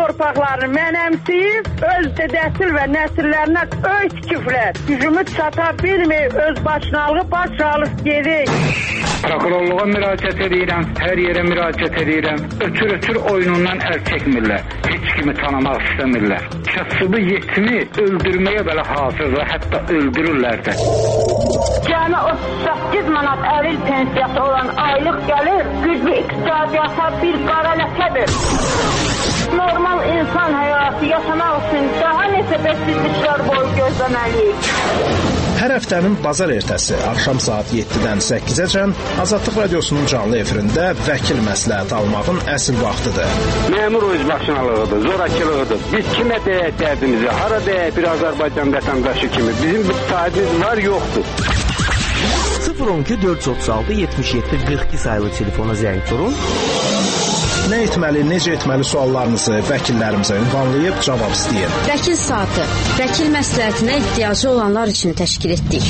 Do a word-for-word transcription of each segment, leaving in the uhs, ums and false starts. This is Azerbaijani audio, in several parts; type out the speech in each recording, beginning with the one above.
torpaqlarını mənəmsiyib, öz dədəsil və nəsillərinə öy tikiblər. Gücümüz çata bilmir, öz başınalığı baş alıb gedik. Prokurorluğa müraciət edirəm, hər yerə müraciət edirəm. Ötür-ötür oyunundan əl çəkmirlər. Heç kimi tanımaq istəmirlər. Kasıbı yetimi öldürməyə belə hazırlar, hətta öldürürlər də. Cəmi otuz səkkiz manat əril pensiyası olan aylıq gəlir, güclü iqtisadiyyata bir qara ləkədir. Normal insan həyatı yaşamaq üçün daha neçə bəsizliklər boyu gözləməliyik. Hər həftənin bazar ertəsi axşam saat yeddidən səkkizəcən Azadlıq Radiosunun canlı efirində vəkil məsləhət almağın əsl vaxtıdır. Məmur özbaşınalığıdır, zorakılığıdır. Biz kimə deyək dərdimizi, hara deyək bir Azərbaycan vətəndaşı kimi. Bizim bir sahibimiz var, yoxdur. sıfır on iki dörd yüz otuz altı yetmiş yeddi qırx iki sayılı telefona zəng vurun. Nə etməli, necə etməli suallarınızı vəkillərimizə ünvanlayıb cavab istəyin. Vəkil saatı, vəkil məsləhətinə ehtiyacı olanlar üçün təşkil etdik.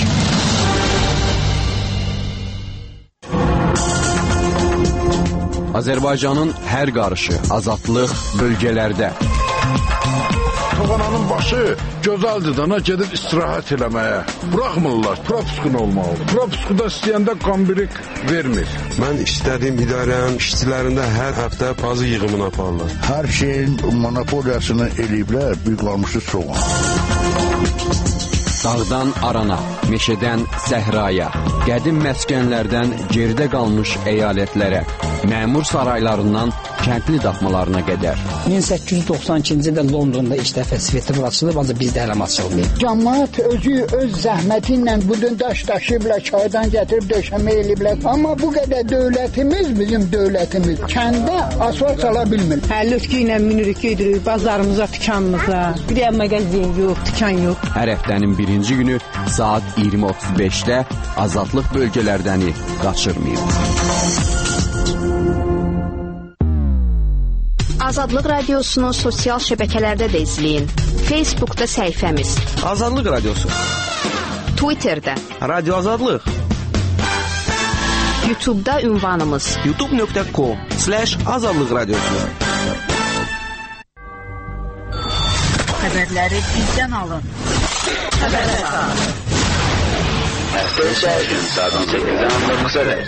Azərbaycanın hər qarışı, azadlıq bölgələrdə. Toğananın başı gözəldir dana gedib istirahət eləməyə. Buraxmırlar, propuskun olmalıdır. Propuskuda istəyəndə qambirik vermir. Mən istədiyim idarənin işçilərində hər həftə pazı yığımını aparırlar. Hər şeyin monopoliyasını eləyiblər, büyük qalmışı soğan. Dağdan arana, meşədən səhraya, qədim məskənlərdən geridə qalmış əyalətlərə, məmur saraylarından kəndli daxmalarına qədər. min səkkiz yüz doxsan ikinci ildə Londonda ilk dəfə svetofor açılıb, ancaq bizdə hələ açılmıyor. Cəmaət özü öz zəhməti ilə budun daş daşıyıblar, çaydan gətirib döşəmə eləyiblər. Amma bu qədər dövlətimiz, bizim dövlətimiz kəndə asfalt sala bilmir. Həllütkü ilə minirik, gedirik bazarımıza, dükanımıza. Bir yer mağazin yox, dükan yox. Hər həftənin birinci günü saat iyirmi otuz beşdə Azadlıq bölgələrdəni qaçırmayın. Azadlıq Radiosunu sosial şəbəkələrdə də izləyin. Facebookda səhifəmiz Azadlıq Radiosu, Twitterdə Radio Azadlıq, YouTube'da ünvanımız youtube nöqtə com slash azadlıq radiosu. Xəbərləri bizdən alın. Xəbər saat. Həftə isə gün saat on səkkizdən on doqquzadək.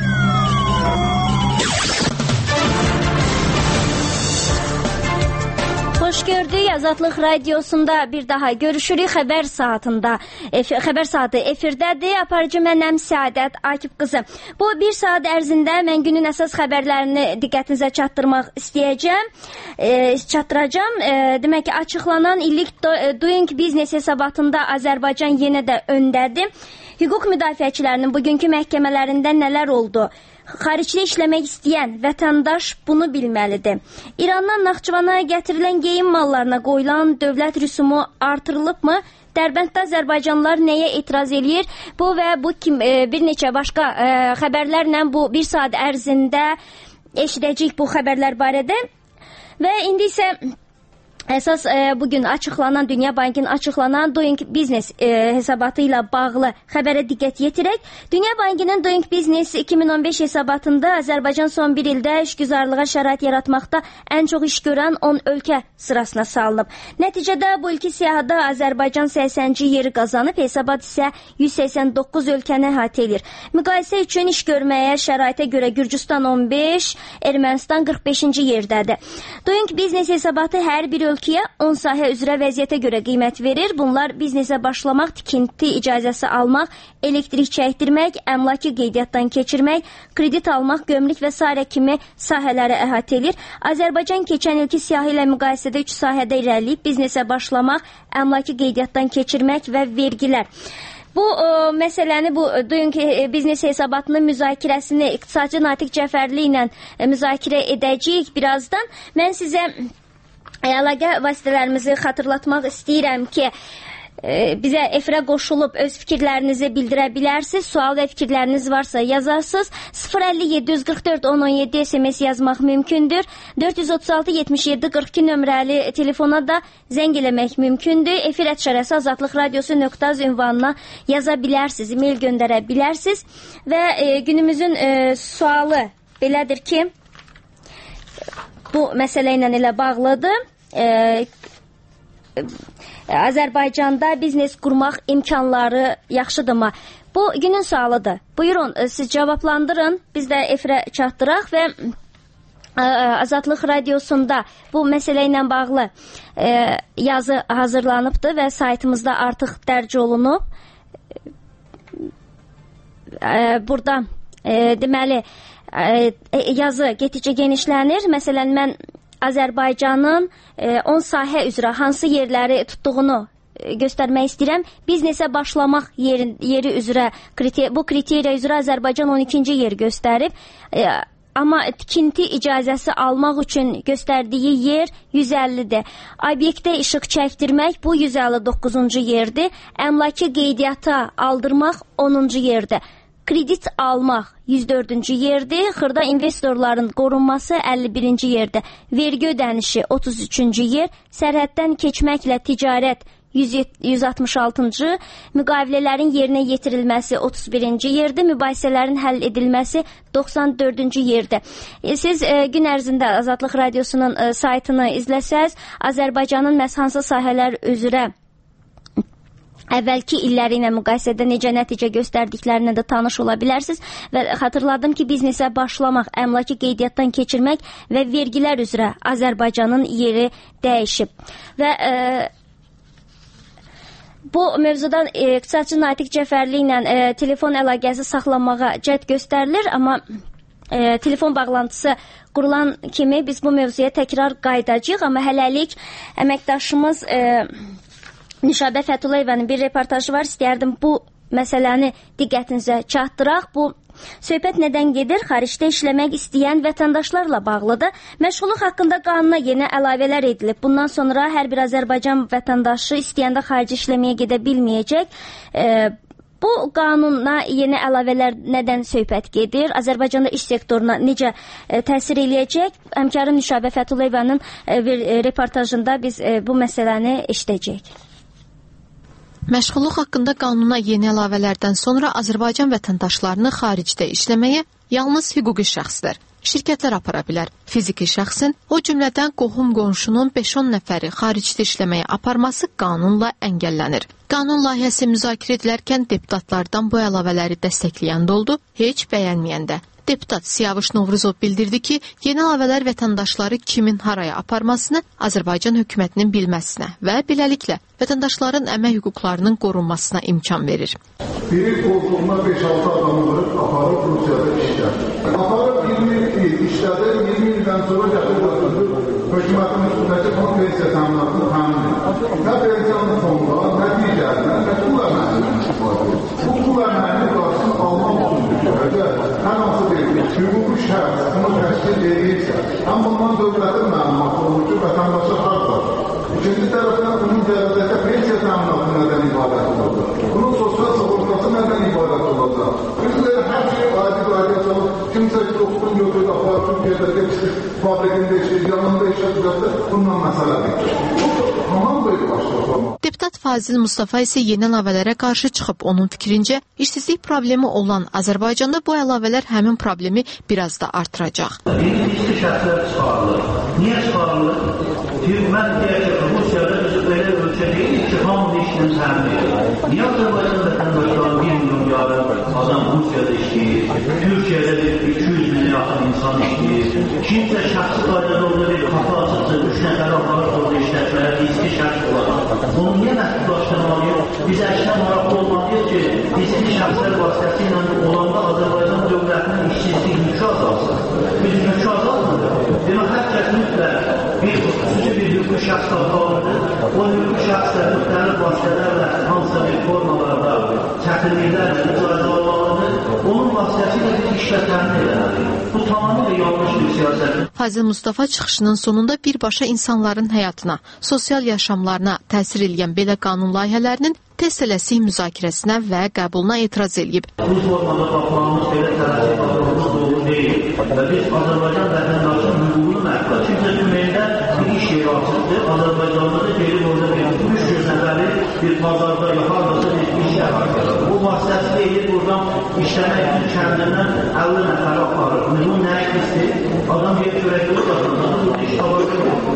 Xoş gördük. Azadlıq Radiosunda bir daha görüşürük. Xəbər saatında. Ef xəbər saatı efirdədir. Aparıcı mənəm Səadət Akif qızı. Bu bir saat ərzində mən günün əsas xəbərlərini diqqətinizə çatdırmaq istəyəcəm. E, çatdıracağım. E, demək ki, açıqlanan illik Doing Business hesabatında Azərbaycan yenə də öndədir. Hüquq müdafiəçilərinin bugünkü məhkəmələrində nələr oldu? Xaricdə işləmək istəyən vətəndaş bunu bilməlidir. İrandan Naxçıvana gətirilən geyim mallarına qoyulan dövlət rüsumu artırılıbmı? Dərbənddə Azərbaycanlılar nəyə etiraz eləyir? Bu və bu kim, e, bir neçə başqa e, xəbərlərlə bu bir saat ərzində eşidəcəyik bu xəbərlər barədə. Və indi isə əsas e, bugün açıqlanan, Dünya Bankının açıqlanan Doing Business e, hesabatı ilə bağlı xəbərə diqqət yetirək. Dünya Bankının Doing Business iki min on beş hesabatında Azərbaycan son bir ildə işgüzarlığa şərait yaratmaqda ən çox iş görən on ölkə sırasına salınıb. Nəticədə bu ilki siyahıda Azərbaycan səksənci yeri qazanıb, hesabat isə yüz səksən doqquz ölkəni əhatə edir. Müqayisə üçün iş görməyə şəraitə görə Gürcüstan on beş, Ermənistan qırx beşinci yerdədir. Doing Business hesabatı hər bir ölkə ölkəyə on sahə üzrə vəziyyətə görə qiymət verir. Bunlar biznesə başlamaq, tikinti icazəsi almaq, elektrik çəkdirmək, əmlakı qeydiyyatdan keçirmək, kredit almaq, gömrük və sairə kimi sahələri əhatə edir. Azərbaycan keçən ilki siyahı ilə müqayisədə üç sahədə irəliləyib, biznesə başlamaq, əmlakı qeydiyyatdan keçirmək və vergilər. Bu o, məsələni, bu Doing Business hesabatının müzakirəsini iqtisadçı Natiq Cəfərli ilə müzakirə edəcəyik birazdan. Mən sizə əlaqə vasitələrimizi xatırlatmaq istəyirəm ki, e, bizə efirə qoşulub öz fikirlərinizi bildirə bilərsiniz. Sual və fikirləriniz varsa yazarsınız. sıfır əlli yeddi yüz qırx dörd on on yeddi S M S yazmaq mümkündür. dörd yüz otuz altı yetmiş yeddi qırx iki nömrəli telefona da zəng eləmək mümkündür. Efir ətşərəsi azadlıq radiosu nöqtə az ünvanına yaza bilərsiniz, e-mail göndərə bilərsiniz. Və e, günümüzün e, sualı belədir ki, bu məsələ ilə elə bağlıdır. e, Azərbaycanda biznes qurmaq imkanları yaxşıdırmı? Bu günün sualıdır. Buyurun, siz cavablandırın. Biz də efirə çatdıraq və Azadlıq Radiosunda bu məsələ ilə bağlı e, yazı hazırlanıbdır və saytımızda artıq dərc olunub. E, burada e, deməli e, yazı getdikcə genişlənir. Məsələn, mən Azərbaycanın e, on sahə üzrə hansı yerləri tutduğunu göstərmək istəyirəm. Biznesə başlamaq yeri, yeri üzrə, kriter, bu kriteriya üzrə Azərbaycan on ikinci yer göstərib. E, Amma tikinti icazəsi almaq üçün göstərdiyi yer yüz əllidir. Obyektə işıq çəkdirmək bu yüz əlli doqquzuncu yerdir. Əmlaki qeydiyyata aldırmaq onuncu yerdir. Kredit almaq yüz dördüncü yerdir. Xırda investorların qorunması əlli birinci yerdir. Vergi ödənişi otuz üçüncü yer. Sərhəddən keçməklə ticarət yüz altmış altıncı, müqavilələrin yerinə yetirilməsi otuz birinci yerdir, mübahisələrin həll edilməsi doxsan dördüncü yerdir. E, siz e, gün ərzində Azadlıq Radiosunun e, saytını izləsəz, Azərbaycanın məhz hansı sahələr üzrə əvvəlki illəri ilə müqayisədə necə nəticə göstərdiklərinə də tanış ola bilərsiniz və xatırladım ki, biznesə başlamaq, əmlaki qeydiyyatdan keçirmək və vergilər üzrə Azərbaycanın yeri dəyişib. Və e, bu mövzudan e, iqtisadçı Natiq Cəfərli ilə e, telefon əlaqəsi saxlamağa cəhd göstərilir, amma e, telefon bağlantısı qurulan kimi biz bu mövzuya təkrar qayıdacağıq, amma hələlik əməkdaşımız e, Nüşabə Fətulayevanın bir reportajı var, istəyərdim bu məsələni diqqətinizə çatdıraq. Bu söhbət nədən gedir? Xaricdə işləmək istəyən vətəndaşlarla bağlıdır. Məşğulluq haqqında qanuna yeni əlavələr edilib. Bundan sonra hər bir Azərbaycan vətəndaşı istəyəndə xarici işləməyə gedə bilməyəcək. E, bu qanuna yeni əlavələr nədən söhbət gedir? Azərbaycanda iş sektoruna necə e, təsir eləyəcək? Həmkarım Nüşabə Fətulayevanın e, bir e, reportajında biz e, bu məsələni eşidəcəyik. Məşğulluq haqqında qanuna yeni əlavələrdən sonra Azərbaycan vətəndaşlarını xaricdə işləməyə yalnız hüquqi şəxslər, şirkətlər apara bilər. Fiziki şəxsin, o cümlədən qohum-qonşunun beş on nəfəri xaricdə işləməyə aparması qanunla əngəllənir. Qanun layihəsi müzakirə edilərkən deputatlardan bu əlavələri dəstəkləyən də oldu, heç bəyənməyən də. Deputat Siyavuş Novruzov bildirdi ki, yeni əlavələr vətəndaşları kimin haraya aparmasını Azərbaycan hökumətinin bilməsinə və beləliklə vətəndaşların əmək hüquqlarının qorunmasına imkan verir. Biri qoltuğuna beş altı adamı vurub, aparıb Rusiyada işlədir. Aparıb iyirmi il işlədir, iyirmi ildən sonra gətirib götürdür, hökumətin üstündəki fond pensiya təminatını təmin edir. Nə pensiyanın fonda, nə digərinə, nə pul əməlini istifadə edir. Bu pul əməlini qarşısını almaq üçündür ki, əgər hər hansı bir hüquqi şəxs bunu təşkil edirsə, həm bundan dövlətin məlumatı olur ki, vətəndaşa haqq var. İkinci tərəfdən bunun gələcəkdə pensiya təminatı nədən ibarət olacaq? Bunun sosial sığortası nədən ibarət olacaq? Bizlər hər şey aydın-aydın çalıb, kimsə ki, oxudun götürür, aparır, Türkiyədə tekstil fabrikində işləyir, yanında işə düzəltdir, bundan məsələdir. Bu, tamam böyle başlayır. Deputat Fazil Mustafa isə yeni əlavələrə qarşı çıxıb. Onun fikrincə, işsizlik problemi olan Azərbaycanda bu əlavələr həmin problemi biraz da artıracaq. İşli şəxslər çıxarılır. Niyə çıxarılır? Hükümət deyək ki, Rusiyada biz belə ölçə deyilik ki, hamıda işləm təmin edir. Niyə Azərbaycan vətəndaşların bir milyon yarı adam Rusiyada işləyir? Türkiyədə iki yüz min yaxın insan işləyir. Kimsə şəxsi qaydada orada bir kafa açıqdır, üç nəfər aparır orada işlətməyə, riskli şəxs olaraq. Bunu niyə məhdudlaşdırmalıyıq? Biz əşlə maraqlı olmalıyıq ki, riskli şəxslər vasitəsilə olanda Azərbaycan dövlətinin işsizlik yükü azalsın. Biz yükü azalmır. Demək, hər kəs mütləq bir xüsusi bir hüquqi şəxs tapmalıdır. O hüquqi şəxslər müxtəlif vasitələrlə hansısa bir formalarda çətinliklərlə icazə almalıdır. Onun vasitəsilə bir işlə təmin edəməlidir. Bu tamamilə yanlış bir siyasətdir. Fazil Mustafa çıxışının sonunda birbaşa insanların həyatına, sosial yaşamlarına təsir edən belə qanun layihələrinin tez tələsik müzakirəsinə və qəbuluna etiraz edib. Bu formada baxmamız belə tələsik baxmamız doğru deyil və biz Azərbaycan vətəndaşının hüququnu məhvə. Kimsə cümləyində bir iş yeri açıqdır, Azərbaycanda da gelib orada bir üç yüz nəfəri bir pazarda yaxardasa bir iş yeri. Bu vasitəsilə edib buradan işləmək üçün kəndindən əlli nəfəri aparır. Bu nəyə pisdir? Adam bir çörəkli qazanır, bu iş tabarı. Bu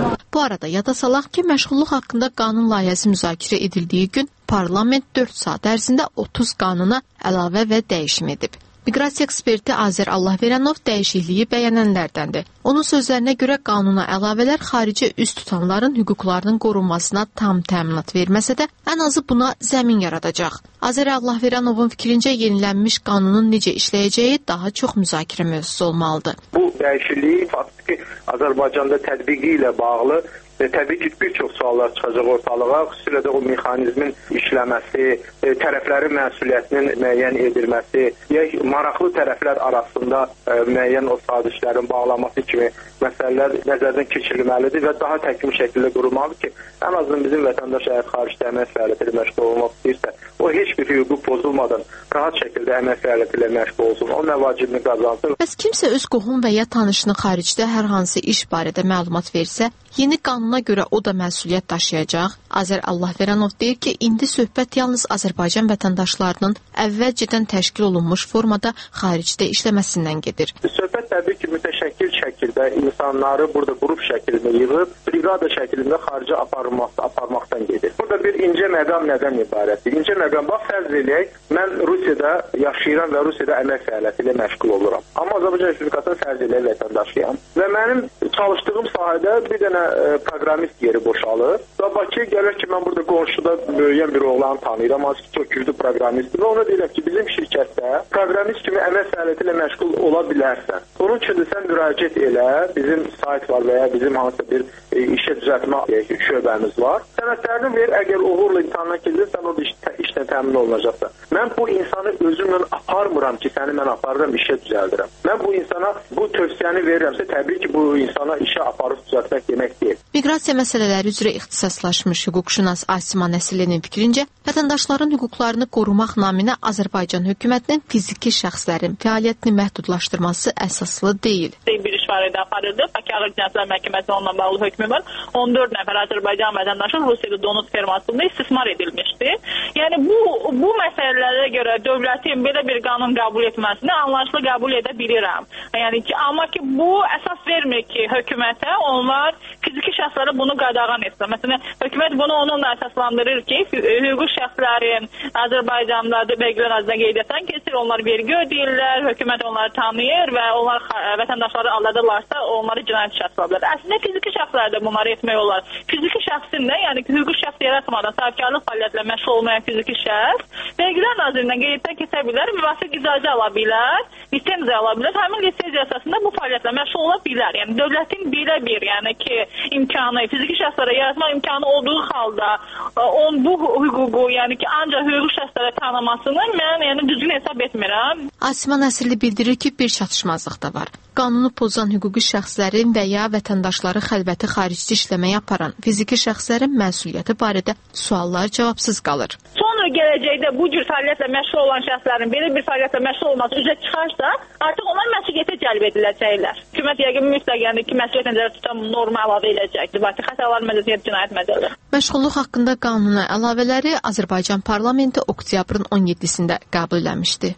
arada yada salaq ki, məşğulluq haqqında qanun layihəsi müzakirə edildiyi gün parlament dörd saat ərzində otuz qanuna əlavə və dəyişim edib. Miqrasiya eksperti Azər Allahveranov dəyişikliyi bəyənənlərdəndir. Onun sözlərinə görə qanuna əlavələr xarici üz tutanların hüquqlarının qorunmasına tam təminat verməsə də, ən azı buna zəmin yaradacaq. Azər Allahveranovun fikrincə yenilənmiş qanunun necə işləyəcəyi daha çox müzakirə mövzusu olmalıdır. Bu dəyişikliyi faktiki Azərbaycanda tətbiqi ilə bağlı E, təbii ki, bir çox suallar çıxacaq ortalığa, xüsusilə də o mexanizmin işləməsi, e, tərəflərin məsuliyyətinin müəyyən edilməsi, ya maraqlı tərəflər arasında e, müəyyən o sazişlərin bağlaması kimi məsələlər nəzərdən keçirilməlidir və daha təkmil şəkildə qurulmalıdır ki, ən azından bizim vətəndaş əgər xaricdə əmək fəaliyyəti ilə məşğul olmaq istəyirsə, o heç bir hüququ pozulmadan rahat şəkildə əmək fəaliyyəti ilə məşğul olsun, o nə vacibini qazansın. Bəs kimsə öz qohum və ya tanışını xaricdə hər hansı iş barədə məlumat versə, yeni qanuna görə o da məsuliyyət daşıyacaq. Azər Allahveranov deyir ki, indi söhbət yalnız Azərbaycan vətəndaşlarının əvvəlcədən təşkil olunmuş formada xaricdə işləməsindən gedir. Söhbət təbii ki, mütəşəkkil şəkildə insanları burada qrup şəklində yığıb, brigada şəklində xaricə aparmaq, aparmaqdan gedir. Burada bir incə məqam nədən ibarətdir? İncə məqam, bax, fərz eləyək, mən Rusiyada yaşayıram və Rusiyada əmək fəaliyyəti ilə məşğul oluram. Amma Azərbaycan Respublikasının fərz eləyək vətəndaşıyam və mənim çalışdığım sahədə bir dənə proqramist yeri boşalır. Və Bakıya gəlir ki, mən burada qonşuda böyüyən bir oğlanı tanıyıram, hansı ki, çox güclü proqramistdir və ona deyirəm ki, bizim şirkətdə proqramist kimi əmək fəaliyyəti ilə məşğul ola bilərsən. Onun üçün də sən müraciət elə, bizim sayt var və ya bizim hansısa bir e, işə düzəltmə e, şöbəmiz var. Sənədlərini ver, əgər uğurla imtahandan keçirsən, orada iş, işlə təmin olunacaqsa. Mən bu insanı özümlə aparmıram ki, səni mən aparıram, işə düzəldirəm. Mən bu insana bu tövsiyəni verirəmsə, təbii ki, bu insana işə aparıb düzəltmək demək deyil. Miqrasiya məsələləri üzrə ixtisaslaşmış hüquqşünas Asima Nəsilinin fikrincə, vətəndaşların hüquqlarını qorumaq naminə Azərbaycan hökumətinin fiziki şəxslərin fəaliyyətini məhdudlaşdırması əsaslı deyil. Bir iş var idi, aparıldı. Bakı Ağır Cinayətlər Məhkəməsinin onunla bağlı hökmü var. on dörd nəfər Azərbaycan vətəndaşı Rusiyada donut fermasında istismar edilmişdi. Yəni bu bu məsələlərə görə dövlətin belə bir qanun qəbul etməsini anlayışlı qəbul edə bilirəm. Yəni ki, amma ki bu əsas vermir ki, hökumətə onlar fiziki şəxslərə bunu qadağan etsin. Məsələn, hökumət bunu onunla əsaslandırır ki, hüquqi şəxslərin Azərbaycanda vergi nazirliyinə qeydiyyatdan keçir, onlar vergi ödəyirlər, hökumət onları tanıyır və onlar vətəndaşları aldadırlarsa, onları cinayət şəxs alırlar. Əslində fiziki şəxslər də bunları etmək olar. Fiziki şəxsin də, yəni ki, hüquqi şəxs yaratmadan sahibkarlıq fəaliyyətlə məşğul olmayan fiziki şəxs vergilər nazirliyinə qeydiyyatdan keçə bilər, müvafiq icazə ala bilər, lisenziya ala bilər. Həmin lisenziya əsasında bu fəaliyyətlə məşğul ola bilər. Yəni dövlətin belə bir, yəni ki, imkanı, fiziki şəxslərə yaratma imkanı olduğu halda on bu hüququ, yəni ki, ancaq hüquqi şəxslərə tanımasını mən yəni düzgün hesab etmirəm. Asima Nəsrli bildirir ki, bir çatışmazlıq da var. Qanunu pozan hüquqi şəxslərin və ya vətəndaşları xəlvəti xaricdə işləməyə aparan fiziki şəxslərin məsuliyyəti barədə suallar cavabsız qalır. Sonra gələcəkdə bu cür fəaliyyətlə məşğul olan şəxslərin belə bir fəaliyyətlə məşğul olması üzrə çıxarsa, artıq onlar məsuliyyətə cəlb ediləcəklər. Hökumət yəqin mütləq yəni ki, məsuliyyət nəzərdə tutan norma əlavə edəcəkdir. Bakı xətalar mədəniyyət cinayət mədələri. Məşğulluq haqqında qanuna əlavələri Azərbaycan parlamenti oktyabrın on yeddisində qəbul etmişdi.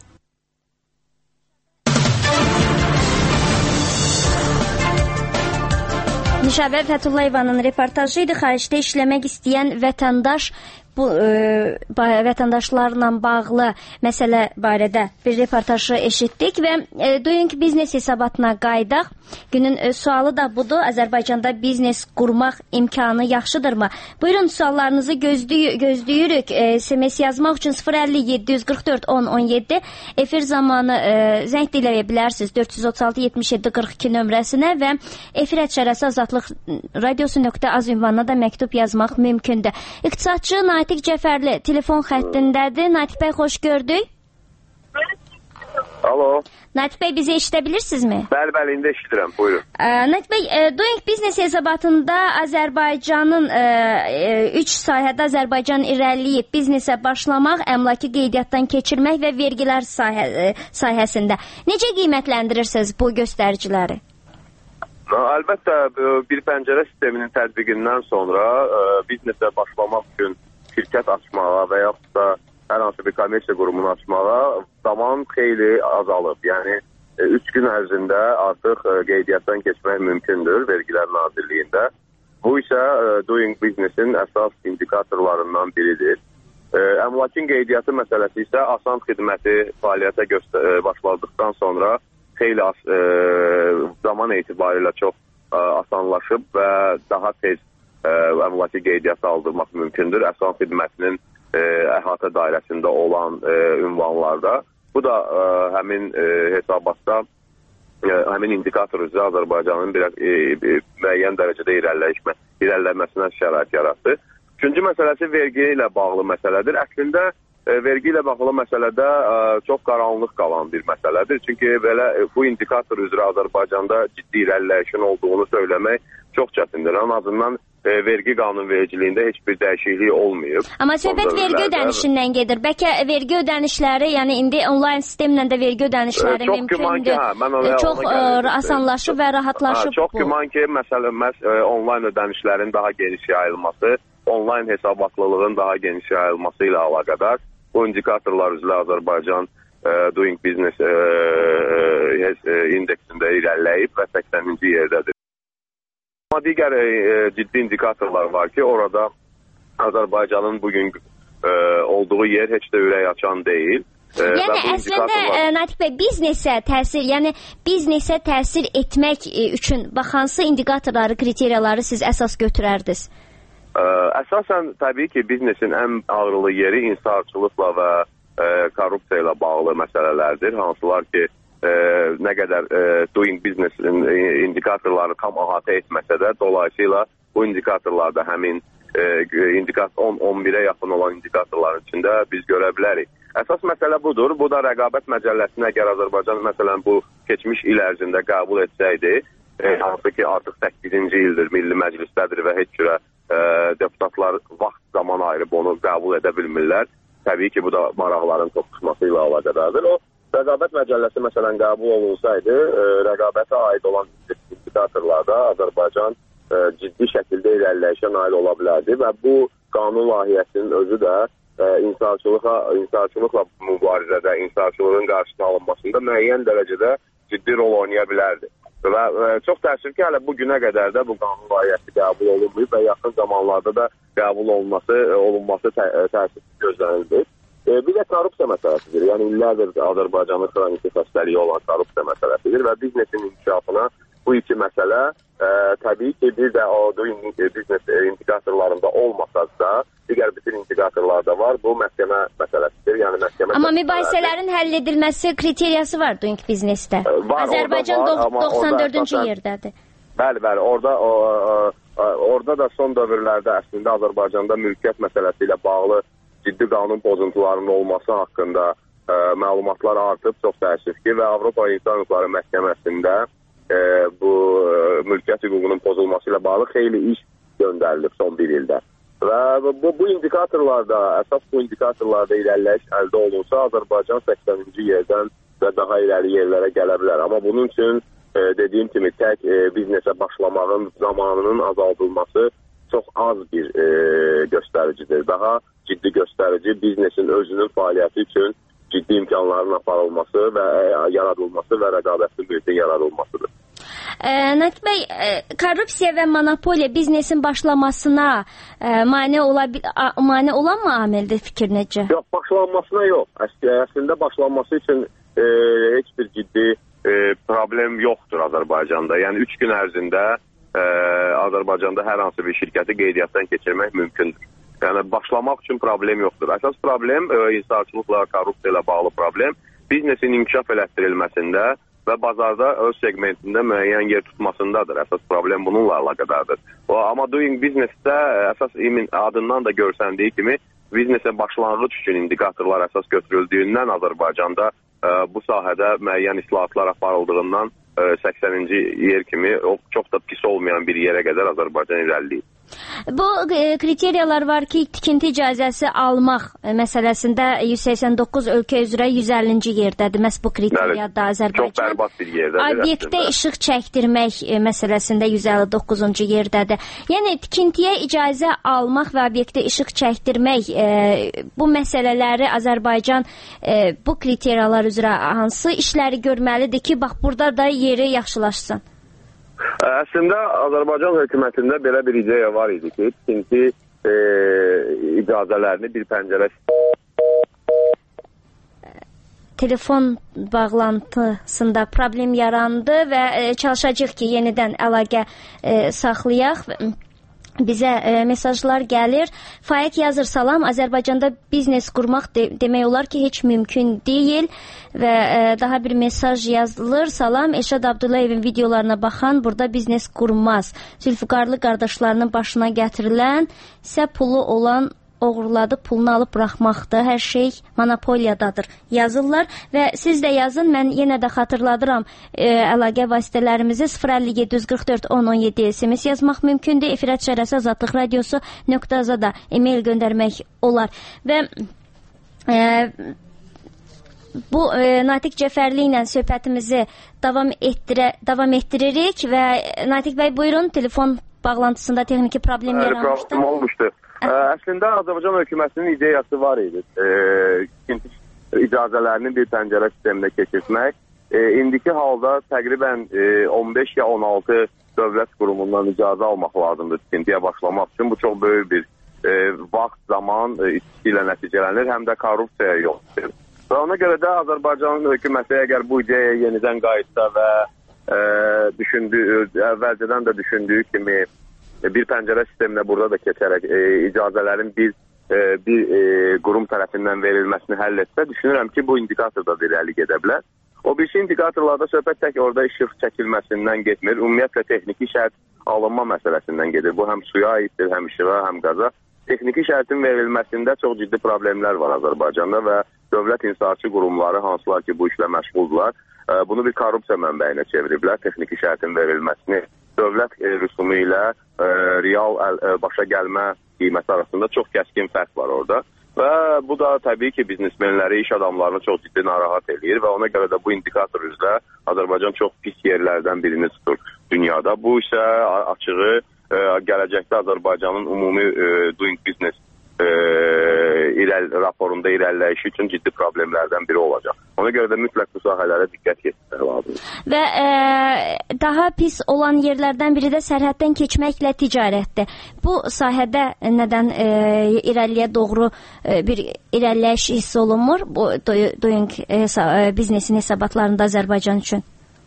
Nişabə Fəthullayevanın reportajı idi. Xaricdə işləmək istəyən vətəndaş bu e, vətəndaşlarla bağlı məsələ barədə bir reportajı eşitdik və e, Doing Business hesabatına qaydaq. Günün e, sualı da budur. Azərbaycanda biznes qurmaq imkanı yaxşıdırmı? Buyurun, suallarınızı gözləy gözləyirik. E, S M S yazmaq üçün sıfır əlli yeddi yüz qırx dörd on on yeddi efir zamanı e, zəng eləyə bilərsiniz dörd yüz otuz altı yetmiş yeddi qırx iki nömrəsinə və efir əşarəsi azadlıq radiosu nöqtə az ünvanına da məktub yazmaq mümkündür. İqtisadçı Natiq Cəfərli telefon xəttindədir. Natiq bəy, xoş gördük. Alo. Natiq bəy, bizi eşidə bilirsinizmi? Bəli, bəli, indi eşidirəm, buyurun. Natiq bəy, Doing Business hesabatında Azərbaycanın üç sahədə Azərbaycan irəliləyib biznesə başlamaq, əmlakı qeydiyyatdan keçirmək və vergilər sahə, sahəsində. Necə qiymətləndirirsiniz bu göstəriciləri? Əlbəttə, bir pəncərə sisteminin tətbiqindən sonra biznesə başlamaq üçün şirkət açmağa və yaxud da hər hansı bir kommersiya qurumunu açmağa zaman xeyli azalıb. Yəni, üç gün ərzində artıq qeydiyyatdan keçmək mümkündür Vergilər Nazirliyində. Bu isə Doing Business-in əsas indikatorlarından biridir. Əmlakın qeydiyyatı məsələsi isə asan xidməti fəaliyyətə başladıqdan sonra xeyli az, e, zaman etibarilə çox e, asanlaşıb və daha tez e, əmlaki qeydiyyatı aldırmaq mümkündür. Əsan xidmətinin e, əhatə dairəsində olan e, ünvanlarda. Bu da e, həmin e, hesabatda e, həmin indikator üzrə Azərbaycanın bir e, e, müəyyən dərəcədə irəliləyişmə, irəliləməsinə şərait yaratdı. Üçüncü məsələsi vergi ilə bağlı məsələdir. Əslində e, vergi ilə bağlı məsələdə e, çox qaranlıq qalan bir məsələdir. Çünki belə e, bu indikator üzrə Azərbaycanda ciddi irəliləyişin olduğunu söyləmək çox çətindir. En azından e, vergi qanunvericiliyində heç bir dəyişiklik olmayıb. Amma söhbət vergi ödənişindən gedir. Bəlkə vergi ödənişləri, yəni indi onlayn sistemlə də vergi ödənişləri e, mümkündür. Ki, hə, çox e, asanlaşıb və rahatlaşıb. Ha, çox bu. Güman ki, məsələ məhz e, onlayn ödənişlərin daha geniş yayılması, onlayn hesabatlılığın daha geniş yayılması ilə əlaqədar bu indikatorlar üzrə Azərbaycan e, Doing Business e, e, indeksində irəliləyib və səksəninci yerdədir. Amma digər e, ciddi indikatorlar var ki, orada Azərbaycanın bugün e, olduğu yer heç də ürək açan deyil. E, yəni əslində e, Natiq bəy, biznesə təsir, yəni biznesə təsir etmək e, üçün baxansı indikatorları, kriteriyaları siz əsas götürərdiniz? E, əsasən təbii ki, biznesin ən ağrılı yeri inhisarçılıqla və e, korrupsiya ilə bağlı məsələlərdir. Hansılar ki, E, nə qədər e, Doing Business indikatorları tam əhatə etməsə də, dolayısıyla bu indikatorlarda həmin e, on on birə yaxın olan indikatorların içində biz görə bilərik. Əsas məsələ budur. Bu da rəqabət məcəlləsinə əgər Azərbaycan məsələn bu keçmiş il ərzində qəbul etsəydi, e, hansı ki artıq səkkizinci ildir Milli Məclisdədir və heç cürə e, deputatlar vaxt zaman ayırıb onu qəbul edə bilmirlər. Təbii ki, bu da maraqların toqquşması ilə əlaqədardır. O rəqabət məcəlləsi məsələn qəbul olunsaydı, e, rəqabətə aid olan indikatorlarda Azərbaycan e, ciddi şəkildə irəliləyişə nail ola bilərdi və bu qanun layihəsinin özü də e, inhisarçılıqla, inhisarçılıqla mübarizədə, inhisarçılığın qarşısına alınmasında müəyyən dərəcədə ciddi rol oynaya bilərdi. Və e, çox təəssüf ki, hələ bu günə qədər də bu qanun layihəsi qəbul olunmayıb və yaxın zamanlarda da qəbul olunması, e, olunması tə, təəssüf gözlənildi. Bir də korrupsiya məsələsidir. Yəni illərdir Azərbaycanın xroniki xəstəliyi olan korrupsiya məsələsidir və biznesin inkişafına bu iki məsələ e, təbii ki, bir də o Doing Business indikatorlarında olmasa da, digər bütün indikatorlarda var. Bu məhkəmə məsələsidir. Yəni məhkəmə Amma mübahisələrin həll edilməsi kriteriyası var Doing Business-də. Azərbaycan doxsan dördüncü yerdədir. Bəli, bəli. Orada o, o, orada da son dövrlərdə əslində Azərbaycanda mülkiyyət məsələsi ilə bağlı ciddi qanun pozuntularının olması haqqında e, məlumatlar artıb, çox təəssüf ki, və Avropa İnsan Hüquqları Məhkəməsində e, bu e, mülkiyyət hüququnun pozulması ilə bağlı xeyli iş göndərilib son bir ildə. Və bu, bu indikatorlarda, əsas bu indikatorlarda irəliləyiş əldə olunsa, Azərbaycan səksəninci yerdən və daha irəli yerlərə gələ bilər. Amma bunun üçün e, dediyim kimi tək e, biznesə başlamağın zamanının azaldılması çox az bir e, göstəricidir. Daha ciddi göstərici biznesin özünün fəaliyyəti üçün ciddi imkanların aparılması və yaradılması və rəqabətli mühitin yaradılmasıdır. E, Natiq bəy, e, korrupsiya və monopoliya biznesin başlamasına e, mane, ola, mane olan mı amildir fikir necə? Yox, başlanmasına yox. Əslində başlanması üçün e, heç bir ciddi e, problem yoxdur Azərbaycanda. Yəni üç gün ərzində e, Azərbaycanda hər hansı bir şirkəti qeydiyyatdan keçirmək mümkündür. Yəni başlamaq üçün problem yoxdur. Əsas problem e, inhisarçılıqla, korrupsiya ilə bağlı problem biznesin inkişaf elətdirilməsində və bazarda öz segmentində müəyyən yer tutmasındadır. Əsas problem bununla əlaqədardır. O, amma Doing Business-də əsas imin adından da görsəndiyi kimi biznesə başlanğıc üçün indikatorlar əsas götürüldüyündən Azərbaycanda e, bu sahədə müəyyən islahatlar aparıldığından e, səksəninci yer kimi o, çox da pis olmayan bir yerə qədər Azərbaycan irəliləyib. Bu e, kriteriyalar var ki, tikinti icazəsi almaq e, məsələsində yüz səksən doqquz ölkə üzrə yüz əllinci yerdədir. Məhz bu kriteriyyada Azərbaycan. Çox bərbad bir yerdədir. Obyektdə işıq çəkdirmək e, məsələsində yüz əlli doqquzuncu yerdədir. Yəni tikintiyə icazə almaq və obyektdə işıq çəkdirmək e, bu məsələləri Azərbaycan e, bu kriteriyalar üzrə hansı işləri görməlidir ki, bax burada da yeri yaxşılaşsın? Əslində Azərbaycan hökumətində belə bir ideya var idi ki, tikinti e, icazələrini bir pəncərə telefon bağlantısında problem yarandı və e, çalışacağıq ki, yenidən əlaqə e, saxlayaq. Bizə e, mesajlar gəlir. Faiq yazır, salam, Azərbaycanda biznes qurmaq de demək olar ki, heç mümkün deyil və e, daha bir mesaj yazılır. Salam, Elşad Abdullayevin videolarına baxan burada biznes qurmaz. Zülfüqarlı qardaşlarının başına gətirilən isə pulu olan oğurladı, pulunu alıb buraxmaqdır. Hər şey monopoliyadadır yazırlar və siz də yazın. Mən yenə də xatırladıram e, əlaqə vasitələrimizi sıfır əlli yeddi yüz qırx dörd on on yeddi S M S yazmaq mümkündür. Efir çərəsi azadlıq radiosu nöqtə aza da e-mail göndərmək olar. Və e, bu e, Natiq Cəfərli ilə söhbətimizi davam etdirə davam etdiririk və Natiq bəy buyurun, telefon bağlantısında texniki problem yaranmışdı. Problem olmuşdu. Ə, əslində Azərbaycan hökumətinin ideyası var idi. İkinci icazələrini bir pəncərə sisteminə keçirmək. E, indiki halda təqribən e, on beş ya on altı dövlət qurumundan icazə almaq lazımdır tikintiyə başlamaq üçün. Bu çox böyük bir e, vaxt, zaman e, itki ilə nəticələnir, həm də korrupsiyaya yol verir. Və ona görə də Azərbaycan hökuməti əgər bu ideyaya yenidən qayıtsa və e, düşündüyü, əvvəlcədən də düşündüyü kimi bir pəncərə sisteminə burada da keçərək e, icazələrin bir, e, bir e, qurum tərəfindən verilməsini həll etsə, düşünürəm ki, bu indikator da irəli gedə bilər. O birisi indikatorlarda söhbət tək orada işıq çəkilməsindən getmir. Ümumiyyətlə texniki şərt alınma məsələsindən gedir. Bu həm suya aiddir, həm işığa, həm qaza. Texniki şərtin verilməsində çox ciddi problemlər var Azərbaycanda və dövlət inşaatçı qurumları, hansılar ki, bu işlə məşğuldurlar, e, bunu bir korrupsiya mənbəyinə çeviriblər. Texniki şərtin verilməsini dövlət e, rüsumu ilə e, real əl, e, başa gəlmə qiyməti arasında çox kəskin fərq var orada. Və bu da təbii ki, biznesmenləri, iş adamlarını çox ciddi narahat edir və ona görə də bu indikator üzrə Azərbaycan çox pis yerlərdən birini tutur dünyada. Bu isə açığı e, gələcəkdə Azərbaycanın ümumi e, doing business e, irəl, raporunda irəliləyişi üçün ciddi problemlərdən biri olacaq. Ona görə də mütləq bu sahələrə diqqət yetirmək lazımdır. Və e, daha pis olan yerlərdən biri də sərhəddən keçməklə ticarətdir. Bu sahədə nədən e, irəliyə doğru e, bir irəliləyiş hiss olunmur bu doing e, biznesin hesabatlarında Azərbaycan üçün?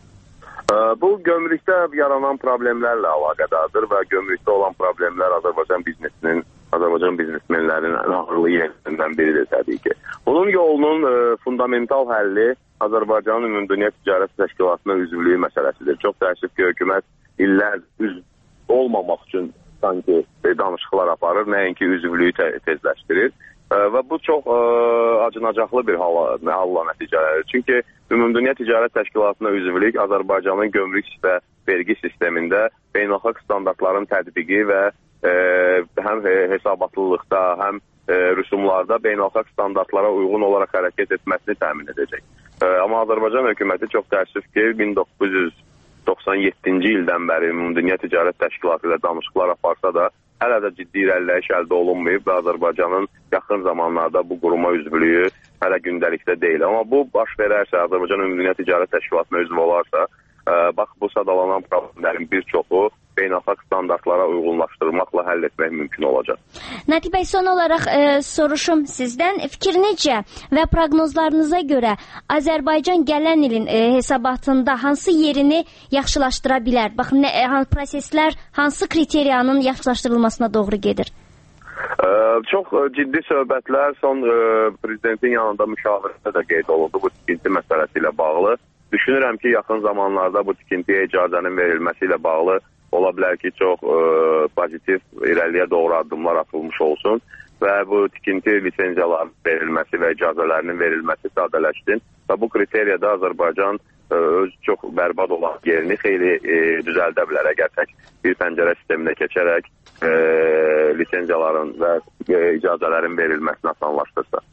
Bu gömrükdə yaranan problemlərlə əlaqədardır və gömrükdə olan problemlər Azərbaycan biznesinin, Azərbaycan biznesmenlərinin ən ağırlı yerlərindən biridir təbii ki. Bunun yolunun e, fundamental həlli Azərbaycanın Ümumdünya Ticarət Təşkilatına üzvlüyü məsələsidir. Çox təəssüf ki, hökumət illər üzv olmamaq üçün sanki e, danışıqlar aparır, nəinki üzvlüyü te tezləşdirir. E, və bu çox e, acınacaqlı bir hala, halla nəticələrir. Çünki Ümumdünya Ticarət Təşkilatına üzvlük Azərbaycanın gömrük və vergi sistemində beynəlxalq standartların tətbiqi və e, həm hesabatlılıqda, həm e, rüsumlarda beynəlxalq standartlara uyğun olaraq hərəkət etməsini təmin edəcək. E, amma Azərbaycan hökuməti çox təəssüf ki, min doqquz yüz doxsan yeddinci ildən bəri Ümumdünya Ticarət Təşkilatı ilə danışıqlar aparsa da, hələ də ciddi irəliləyiş əldə olunmayıb və Azərbaycanın yaxın zamanlarda bu quruma üzvlüyü hələ gündəlikdə deyil. Amma bu baş verərsə, Azərbaycan Ümumdünya Ticarət Təşkilatına üzv olarsa, ə, bax bu sadalanan problemlərin bir çoxu beynəlxalq standartlara uyğunlaşdırmaqla həll etmək mümkün olacaq. Natiq bəy, son olaraq e, soruşum sizdən. Fikir necə və proqnozlarınıza görə Azərbaycan gələn ilin e, hesabatında hansı yerini yaxşılaşdıra bilər? Baxın, nə, e, proseslər hansı kriteriyanın yaxşılaşdırılmasına doğru gedir? Ə, çox ciddi söhbətlər son ə, prezidentin yanında müşavirədə də qeyd olundu bu tikinti məsələsi ilə bağlı. Düşünürəm ki, yaxın zamanlarda bu tikintiyə icazənin verilməsi ilə bağlı ola bilər ki, çox ə, pozitiv irəliyə doğru addımlar atılmış olsun və bu tikinti lisenziyaların verilməsi və icazələrinin verilməsi sadələşsin və bu kriteriyada Azərbaycan ə, öz çox bərbad olan yerini xeyli ə, düzəldə bilər. Əgər tək bir pəncərə sisteminə keçərək ə, lisenziyaların və ə, icazələrin verilməsini asanlaşdırsa.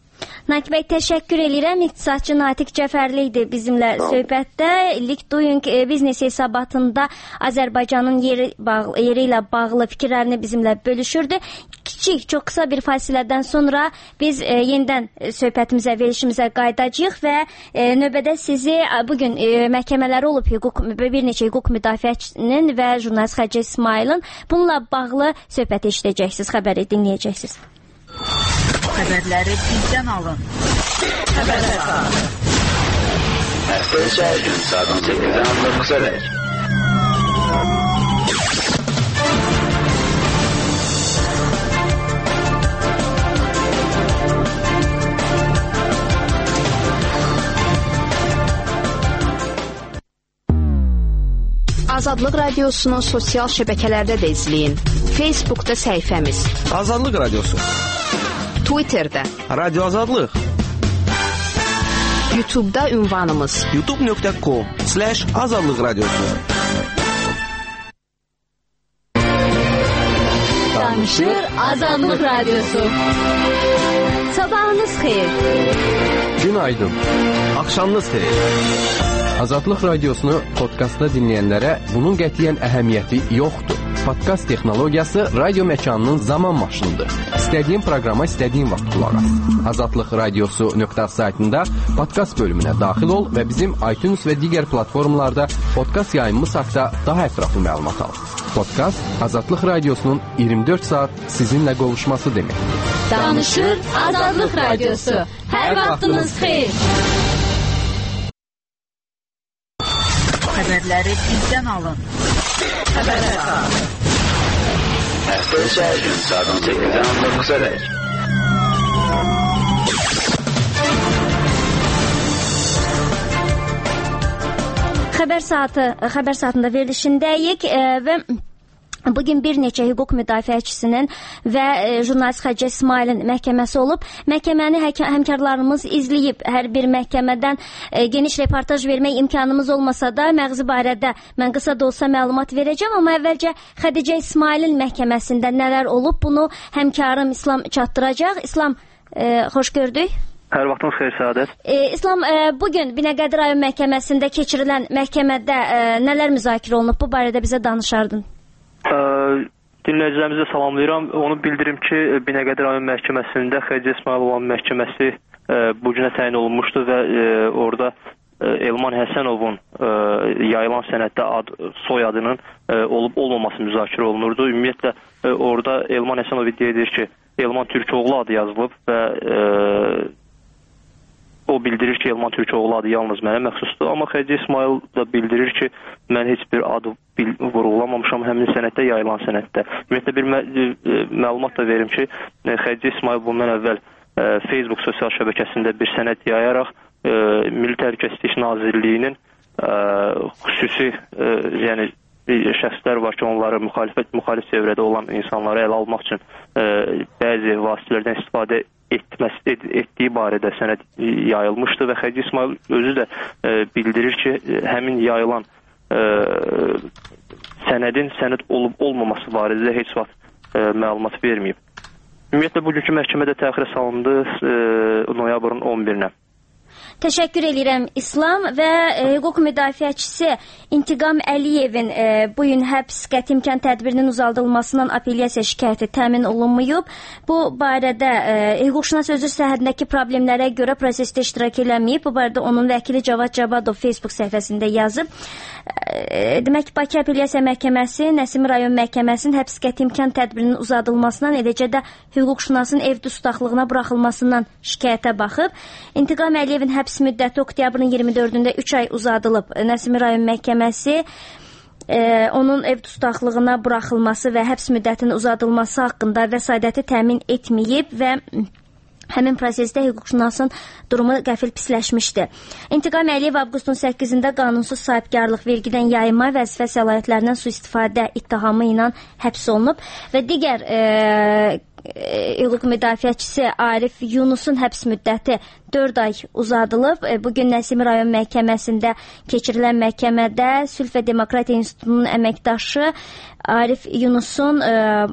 Natiq bəy, təşəkkür edirəm. İqtisadçı Natiq Cəfərli idi bizimlə söhbətdə. Leak Doing biznes hesabatında Azərbaycanın yeri, bağ, yeri ilə bağlı fikirlərini bizimlə bölüşürdü. Kiçik, çox qısa bir fasilədən sonra biz e, yenidən söhbətimizə, verilişimizə qayıdacağıq və e, növbədə sizi bugün e, məhkəmələri olub hüquq, bir neçə hüquq müdafiəçinin və jurnalist Xəcə İsmailin bununla bağlı söhbət eşidəcəksiniz, xəbəri dinləyəcəksiniz. Xəbərləri bizdən alın. Xəbərlər. Həftə içi hər gün saat on səkkizdən on doqquza dək. Azadlıq Radiosunu sosial şəbəkələrdə də izləyin. Facebookda səhifəmiz Azadlıq Radiosu, Twitterdə Radio Azadlıq, YouTube'da ünvanımız youtube nöqtə com slash azadlıq radiosu. Danışır Azadlıq Radiosu. Sabahınız xeyir. Günaydın. Axşamınız xeyir. Azadlıq Radiosunu podkastda dinləyənlərə bunun qətiyyən əhəmiyyəti yoxdur. Podkast texnologiyası radio məkanının zaman maşınıdır. İstədiyin proqrama istədiyin vaxt qulaq as. azadlıq radiosu nöqtə saytında podkast bölümünə daxil ol və bizim iTunes və digər platformalarda podkast yayımımız haqqında daha ətraflı məlumat al. Podkast Azadlıq Radiosunun iyirmi dörd saat sizinlə qovuşması deməkdir. Danışır Azadlıq Radiosu. Hər vaxtınız xeyir. Xəbərləri bizdən alın. Xəbərlər. Həftə içi hər gün saat on səkkizdən on doqquza dək. Xəbər saatı, xəbər saatında verilişindəyik e, və bugün bir neçə hüquq müdafiəçisinin və e, jurnalist Xəcə İsmailin məhkəməsi olub. Məhkəməni həmkarlarımız izləyib. Hər bir məhkəmədən e, geniş reportaj vermək imkanımız olmasa da məğzi barədə mən qısa da olsa məlumat verəcəm. Amma əvvəlcə Xədicə İsmailin məhkəməsində nələr olub, bunu həmkarım İslam çatdıracaq. İslam, e, xoş gördük. Hər vaxtınız xeyir, Səadət. E, İslam, e, bugün Binəqədi rayon məhkəməsində keçirilən məhkəmədə e, nələr müzakirə olunub? Bu barədə bizə danışardın. Ə, dinləyicilərimizi salamlayıram. Onu bildirim ki, Binəqədi rayon məhkəməsində Xəcə İsmail olan məhkəməsi ə, bu günə təyin olunmuşdu və ə, orada ə, Elman Həsənovun ə, yayılan sənəddə ad, soyadının ə, olub-olmaması müzakirə olunurdu. Ümumiyyətlə ə, orada Elman Həsənov iddia edir ki, Elman Türkoğlu adı yazılıb və ə, o bildirir ki, Elman Türkoğlu adı yalnız mənə məxsusdur. Amma Xəcə İsmail da bildirir ki, mən heç bir adı vurğulamamışam həmin sənəddə, yayılan sənəddə. Ümumiyyətlə bir mə məlumat da verim ki, Xəcə İsmail bundan əvvəl ə, Facebook sosial şəbəkəsində bir sənəd yayaraq ə, Milli Təhlükəsizlik Nazirliyinin ə, xüsusi ə, yəni şəxslər var ki, onları müxalifət, müxalif çevrədə olan insanları ələ almaq üçün ə, bəzi vasitələrdən istifadə etməsi, et, etdiyi barədə sənəd yayılmışdı və Xəcə İsmail özü də ə, bildirir ki, həmin yayılan ə, sənədin sənəd olub-olmaması barədə heç vaxt ə, məlumat verməyib. Ümumiyyətlə, bugünkü məhkəmədə təxirə salındı ə, noyabrın on birinə. Təşəkkür edirəm İslam və e, hüquq müdafiəçisi İntiqam Əliyevin e, bu gün həbs qəti imkan tədbirinin uzaldılmasından apellyasiya şikayəti təmin olunmayıb. Bu barədə e, hüquqşünas özü səhhədindəki problemlərə görə prosesdə iştirak eləməyib. Bu barədə onun vəkili Cavad Cabadov Facebook səhifəsində yazıb. E, demək ki, Bakı Apellyasiya Məhkəməsi Nəsimi rayon məhkəməsinin həbs qəti imkan tədbirinin uzadılmasından, eləcə də hüquqşünasın ev dustaqlığına buraxılmasından şikayətə baxıb. İntiqam Əliyevin həbs müddəti oktyabrın iyirmi dördündə üç ay uzadılıb. Nəsimi rayon məhkəməsi e, onun ev dustaqlığına buraxılması və həbs müddətinin uzadılması haqqında vəsadəti təmin etməyib və həmin prosesdə hüquqşünasın durumu qəfil pisləşmişdi. İntiqam Əliyev avqustun səkkizində qanunsuz sahibkarlıq, vergidən yayınma, vəzifə səlahiyyətlərindən sui-istifadə ittihamı ilə həbs olunub və digər e, hüquq müdafiəçisi Arif Yunusun həbs müddəti dörd ay uzadılıb. Bugün Nəsimi rayon məhkəməsində keçirilən məhkəmədə Sülh və Demokratiya İnstitutunun əməkdaşı Arif Yunusun e,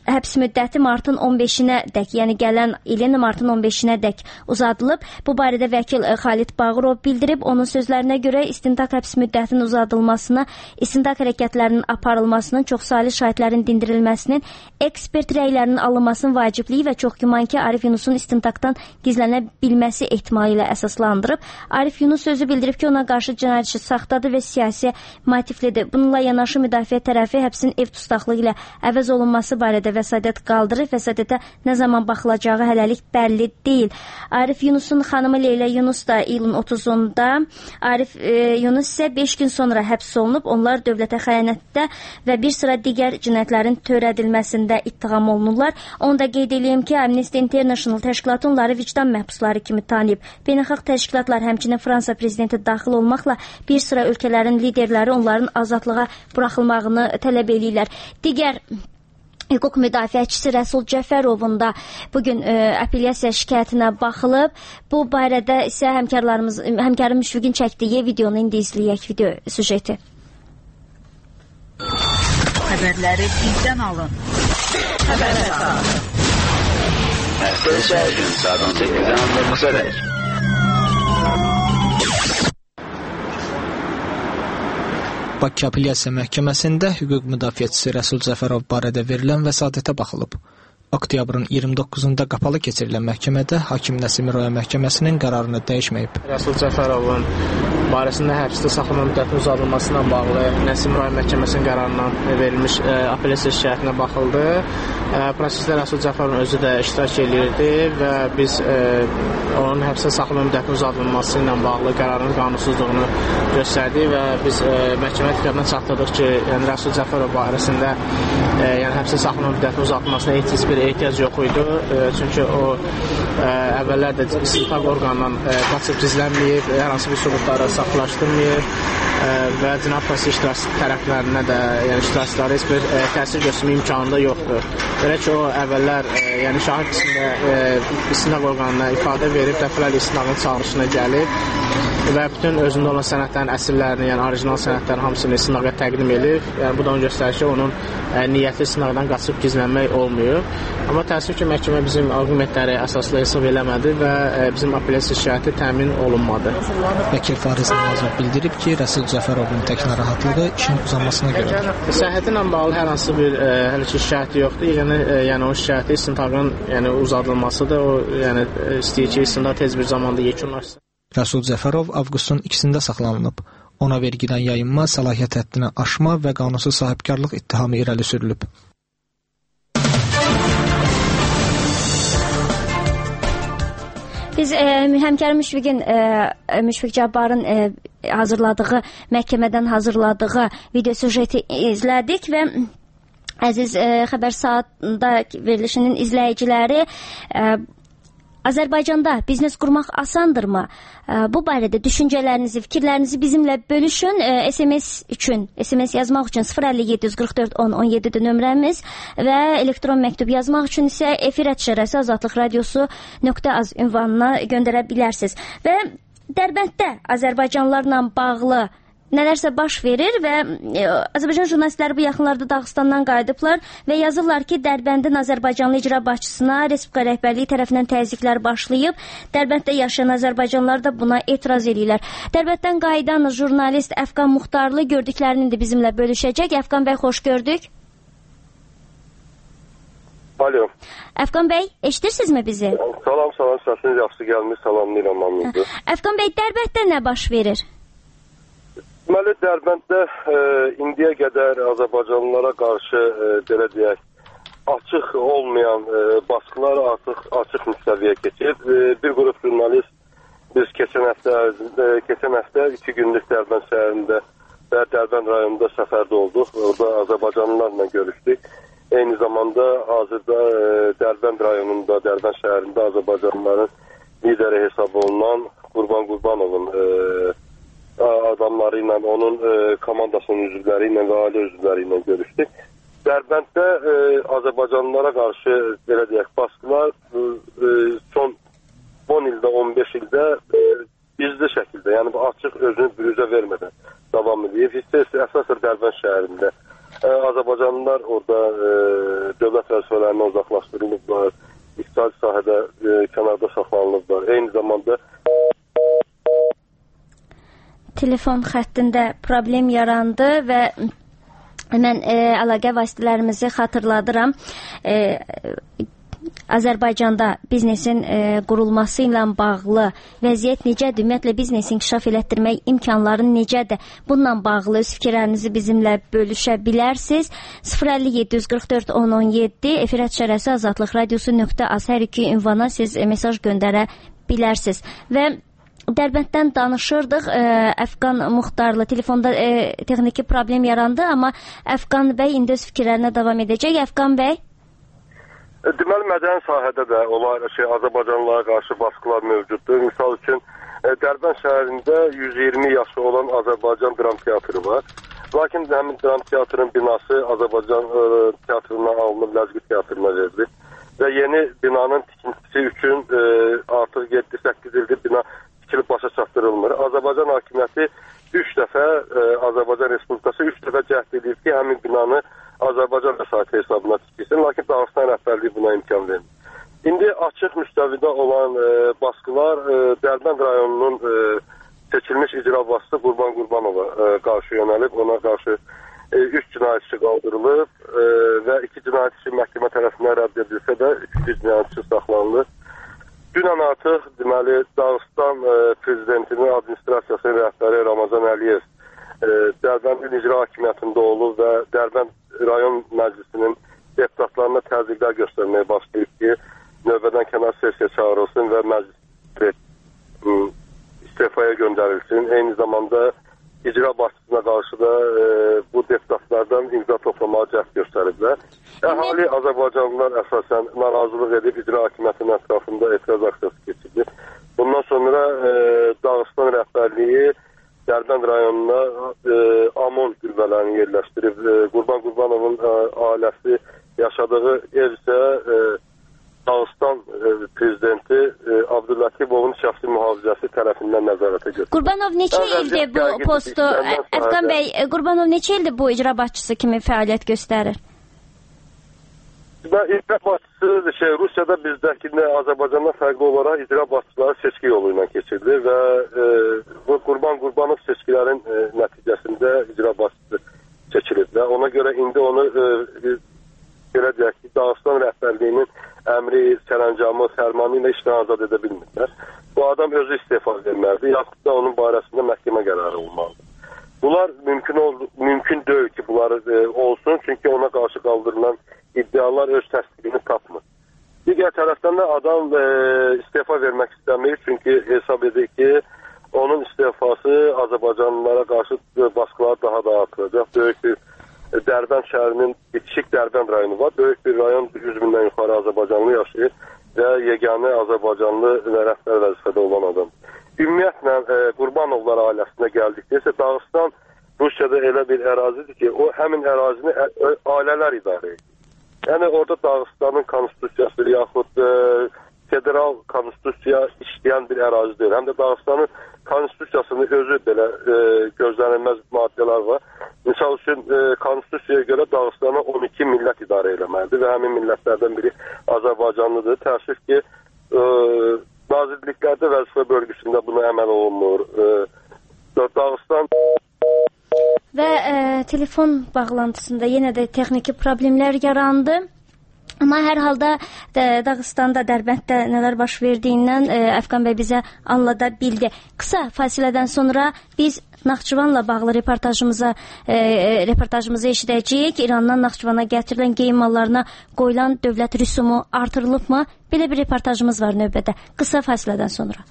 həbs müddəti martın on beşinə dək, yəni gələn ilin martın on beşinə dək uzadılıb. Bu barədə vəkil Xalid Bağırov bildirib. Onun sözlərinə görə istintaq həbs müddətinin uzadılmasına, istintaq hərəkətlərinin aparılmasının, çoxsaylı şahidlərin dindirilməsinin, ekspert rəylərinin alınmasının vacibliyi və çox güman ki, Arif Yunusun istintaqdan gizlənə bilməsi ehtimalı ilə əsaslandırıb. Arif Yunus sözü bildirib ki, ona qarşı cinayət işi saxtadır və siyasi motivlidir. Bununla yanaşı müdafiə tərəfi həbsin ev tustaqlığı ilə əvəz olunması barədə vəsadət qaldırır. Vəsadətə nə zaman baxılacağı hələlik bəlli deyil. Arif Yunusun xanımı Leyla Yunus da iyulun otuzunda, Arif e, Yunus isə beş gün sonra həbs olunub. Onlar dövlətə xəyanətdə və bir sıra digər cinayətlərin törədilməsində ittiham olunurlar. Onu da qeyd edeyim ki, Amnesty International təşkilatı onları vicdan məhbusları kimi tanıyıb. Beynəlxalq təşkilatlar, həmçinin Fransa prezidenti daxil olmaqla bir sıra ölkələrin liderləri onların azadlığa buraxılmağını tələb edirlər. Digər hüquq müdafiəçisi Rəsul Cəfərovun da bugün e, apellyasiya şikayətinə baxılıb. Bu barədə isə həmkarlarımız, həmkarım Müşfiqin çəkdiyi videonu indi izləyək, video süjeti. Xəbərləri bizdən alın. Xəbər əsası. Həftə içi hər gün saat on səkkizdən on doqquza dək. Bakı Apellyasiya Məhkəməsində hüquq müdafiəçisi Rəsul Cəfərov barədə verilən vəsadətə baxılıb. Oktyabrın iyirmi doqquzunda qapalı keçirilən məhkəmədə hakim Nəsim Roya məhkəməsinin qərarını dəyişməyib. Rəsul Cəfərovun barəsində həbsdə saxlama müddətinin uzadılmasına bağlı Nəsim Roya məhkəməsinin qərarından verilmiş e, apellyasiya şikayətinə baxıldı. E, prosesdə Rəsul Cəfərovun özü də iştirak edirdi və biz e, onun həbsdə saxlama müddətinin uzadılması ilə bağlı qərarın qanunsuzluğunu göstərdik və biz e, məhkəmə diqqətinə çatdırdıq ki, yəni Rəsul Cəfərov barəsində e, yəni həbsdə saxlama müddətinin uzadılmasına heç bir ehtiyac yox idi. E, çünki o e, əvvəllər də istintaq orqanından e, qaçıb gizlənməyib, hər hansı bir sübutları saxlaşdırmayıb e, və cinayət prosesi iştirakçı tərəflərinə də, yəni iştirakçılara heç bir e, təsir göstərmə imkanı da yoxdur. Belə ki, o əvvəllər e, yəni şahid qismində e, istintaq orqanına ifadə verib, dəfələrlə istintaqın çağırışına gəlib və bütün özündə olan sənədlərin əsirlərini, yəni orijinal sənədlərin hamısını istinaqa təqdim edib. Yəni bu da onu göstərir ki, onun ə, niyyəti istinaqdan qaçıb gizlənmək olmuyor. Amma təəssüf ki, məhkəmə bizim arqumentləri əsaslı hesab eləmədi və ə, bizim apellyasiya şikayəti təmin olunmadı. Vəkil Fariz Namazov bildirib ki, Rəsul Cəfərovun tək narahatlığı işin uzanmasına görədir. Səhhəti ilə bağlı hər hansı bir ə, hələ ki şikayəti yoxdur. Yəni, ə, yəni o şikayəti istintaqın yəni uzadılmasıdır. O yəni istəyir ki, istintaq tez bir zamanda yekunlaşsın. Rəsul Cəfərov avqustun ikisində saxlanılıb. Ona vergidən yayınma, səlahiyyət həddini aşma və qanunsuz sahibkarlıq ittihamı irəli sürülüb. Biz e, həmkarım Müşfiqin, e, Müşfiq Cabbarın e, hazırladığı, məhkəmədən hazırladığı video süjeti izlədik və əziz e, xəbər saatında verilişinin izləyiciləri, e, Azərbaycanda biznes qurmaq asandırmı? Bu barədə düşüncələrinizi, fikirlərinizi bizimlə bölüşün. S M S üçün, S M S yazmaq üçün sıfır əlli yeddi yüz qırx dörd on on yeddi nömrəmiz və elektron məktub yazmaq üçün isə efir əşarəsi azadlıq radiosu nöqtə az ünvanına göndərə bilərsiniz. Və Dərbənddə Azərbaycanlılarla bağlı nələrsə baş verir və e, Azərbaycan jurnalistləri bu yaxınlarda Dağıstandan qayıdıblar və yazırlar ki, Dərbəndin Azərbaycanlı icra başçısına Respublika rəhbərliyi tərəfindən təzyiqlər başlayıb. Dərbənddə yaşayan Azərbaycanlılar da buna etiraz edirlər. Dərbənddən qayıdan jurnalist Əfqan Muxtarlı gördüklərini də bizimlə bölüşəcək. Əfqan bəy, xoş gördük. Alo. Əfqan bəy, eşidirsinizmi bizi? Salam, salam, səsiniz yaxşı gəlmiş, salamlayıram hamınızı. Əfqan bəy, Dərbənddə nə baş verir? Deməli, Dərbənddə e, indiyə qədər Azərbaycanlılara qarşı e, belə deyək, açıq olmayan e, baskılar artıq açıq müstəviyə keçib. E, bir qrup jurnalist biz keçən həftə, e, keçən həftə iki günlük Dərbənd şəhərində və Dərbənd rayonunda səfərdə olduq. Orada Azərbaycanlılarla görüşdük. Eyni zamanda hazırda e, Dərbənd rayonunda, Dərbənd şəhərində Azərbaycanlıların lideri hesab olunan Qurban Qurbanovun e, adamları ilə, onun e, komandasının üzvləri ilə və ailə üzvləri ilə görüşdük. Dərbənddə e, Azərbaycanlılara qarşı belə deyək, baskılar e, son on ildə, on beş ildə e, gizli şəkildə, yəni açıq özünü bürüzə vermədən davam edir. Hissə əsasən Dərbənd şəhərində e, Azərbaycanlılar orada e, dövlət və vəzifələrindən uzaqlaşdırılıblar, iqtisadi sahədə e, kənarda saxlanılıblar. Eyni zamanda telefon xəttində problem yarandı və mən e, əlaqə vasitələrimizi xatırladıram. E, Azərbaycanda biznesin e, qurulması ilə bağlı vəziyyət necədir? Ümumiyyətlə biznesi inkişaf elətdirmək imkanları necədir? Bununla bağlı öz fikirlərinizi bizimlə bölüşə bilərsiniz. sıfır əlli yeddi yüz qırx dörd on on yeddi efir şərəsi azadlıq radiosu nöqtə az hər iki ünvana siz e, mesaj göndərə bilərsiniz. Və Dərbənddən danışırdıq, e, Əfqan Muxtarlı telefonda e, texniki problem yarandı, amma Əfqan bəy indi öz fikirlərinə davam edəcək. Əfqan bəy? Deməli, mədəni sahədə də olar, şey, Azərbaycanlılara qarşı baskılar mövcuddur. Misal üçün, e, Dərbənd şəhərində yüz iyirmi yaşı olan Azərbaycan dram teatrı var. Lakin həmin dram teatrın binası Azərbaycan e, teatrından alınıb, Ləzgi teatrına verilir. Və yeni binanın tikintisi üçün e, artıq yeddi səkkiz ildir bina tikilib başa çatdırılmır. Azərbaycan hakimiyyəti üç dəfə, e, Azərbaycan Respublikası üç dəfə cəhd edir ki, həmin binanı Azərbaycan vəsaiti hesabına tikilsin, lakin Dağıstan rəhbərliyi buna imkan verir. İndi açıq müstəvidə olan e, baskılar e, Dərbənd rayonunun e, seçilmiş icra başçısı Qurban Qurbanova e, qarşı yönəlib, ona qarşı e, üç cinayət işi qaldırılıb e, və iki cinayət işi məhkəmə tərəfindən rədd edilsə də üçüncü cinayət işi saxlanılır. Dünən artıq, deməli, Dağıstan e, prezidentinin administrasiyasının rəhbəri Ramazan Əliyev e, Dərbəndin icra hakimiyyətində olub və Dərbənd rayon məclisinin deputatlarına təzyiqlər göstərməyə başlayıb ki, növbədən kənar sessiya çağırılsın və məclis istifaya göndərilsin. Eyni zamanda icra başçısına qarşı da e, bu deputatlardan imza toplamağa cəhd göstəriblər. Əhali Azərbaycanlılar əsasən narazılıq edib icra hakimiyyətinin ətrafında etiraz aksiyası keçirdi. Bundan sonra e, Dağıstan rəhbərliyi Dərbənd rayonuna e, AMON qüvvələrini yerləşdirib. E, Qurban Qurbanovun e, ailəsi yaşadığı ev isə e, Dağıstan e, prezidenti e, Abdüllatifovun şəxsi mühafizəsi tərəfindən nəzarətə götürülür. Qurbanov neçə ildir bu postu, Əfqan bəy, Qurbanov neçə ildir bu icra başçısı kimi fəaliyyət göstərir? İcra başçısı şey, Rusiyada bizdəki Azərbaycandan fərqli olaraq icra başçıları seçki yolu ilə keçirilir və e, bu Qurban Qurbanov seçkilərin e, nəticəsində icra başçısı seçilir və ona görə indi onu e, belə deyək ki, Dağıstan rəhbərliyinin əmri, sərəncamı, fərmanı ilə işdən azad edə bilmirlər. Bu adam özü istefa verməlidir, yaxud da onun barəsində məhkəmə qərarı olmalıdır. Bunlar mümkün, ol, mümkün deyil ki, bunlar e, olsun, çünki ona qarşı qaldırılan iddialar öz təsdiqini tapmır. Digər tərəfdən də adam e, istefa vermək istəmir, çünki hesab edir ki, onun istefası Azərbaycanlılara qarşı baskılar daha da artıracaq. Böyük bir Dərbənd şəhərinin bitişik Dərbənd rayonu var. Böyük bir rayon, yüz bindən yuxarı Azərbaycanlı yaşayır və yeganə Azərbaycanlı və rəhbər vəzifədə olan adam. Ümumiyyətlə, e, Qurbanovlar ailəsinə gəldikdə isə Dağıstan Rusiyada elə bir ərazidir ki, o həmin ərazini ə, ə, ailələr idarə edir. Yəni, orada Dağıstanın konstitusiyası yaxud e, federal konstitusiya işləyən bir ərazi deyil. Həm də Dağıstanın konstitusiyasının özü belə e, gözlənilməz maddələr var. Misal üçün, e, konstitusiyaya görə Dağıstanı on iki millət idarə eləməlidir və həmin millətlərdən biri Azərbaycanlıdır. Təəssüf ki, e, nazirliklərdə vəzifə bölgüsündə buna əməl olunmur. E, Dağıstan və e, telefon bağlantısında yenə də texniki problemlər yarandı. Amma hər halda Dağıstanda, Dərbənddə nələr baş verdiyindən e, Əfqan bəy bizə anlada bildi. Qısa fasilədən sonra biz Naxçıvanla bağlı reportajımıza e, reportajımızı eşidəcəyik. İrandan Naxçıvana gətirilən geyim mallarına qoyulan dövlət rüsumu artırılıbmı? Belə bir reportajımız var növbədə. Qısa fasilədən sonra.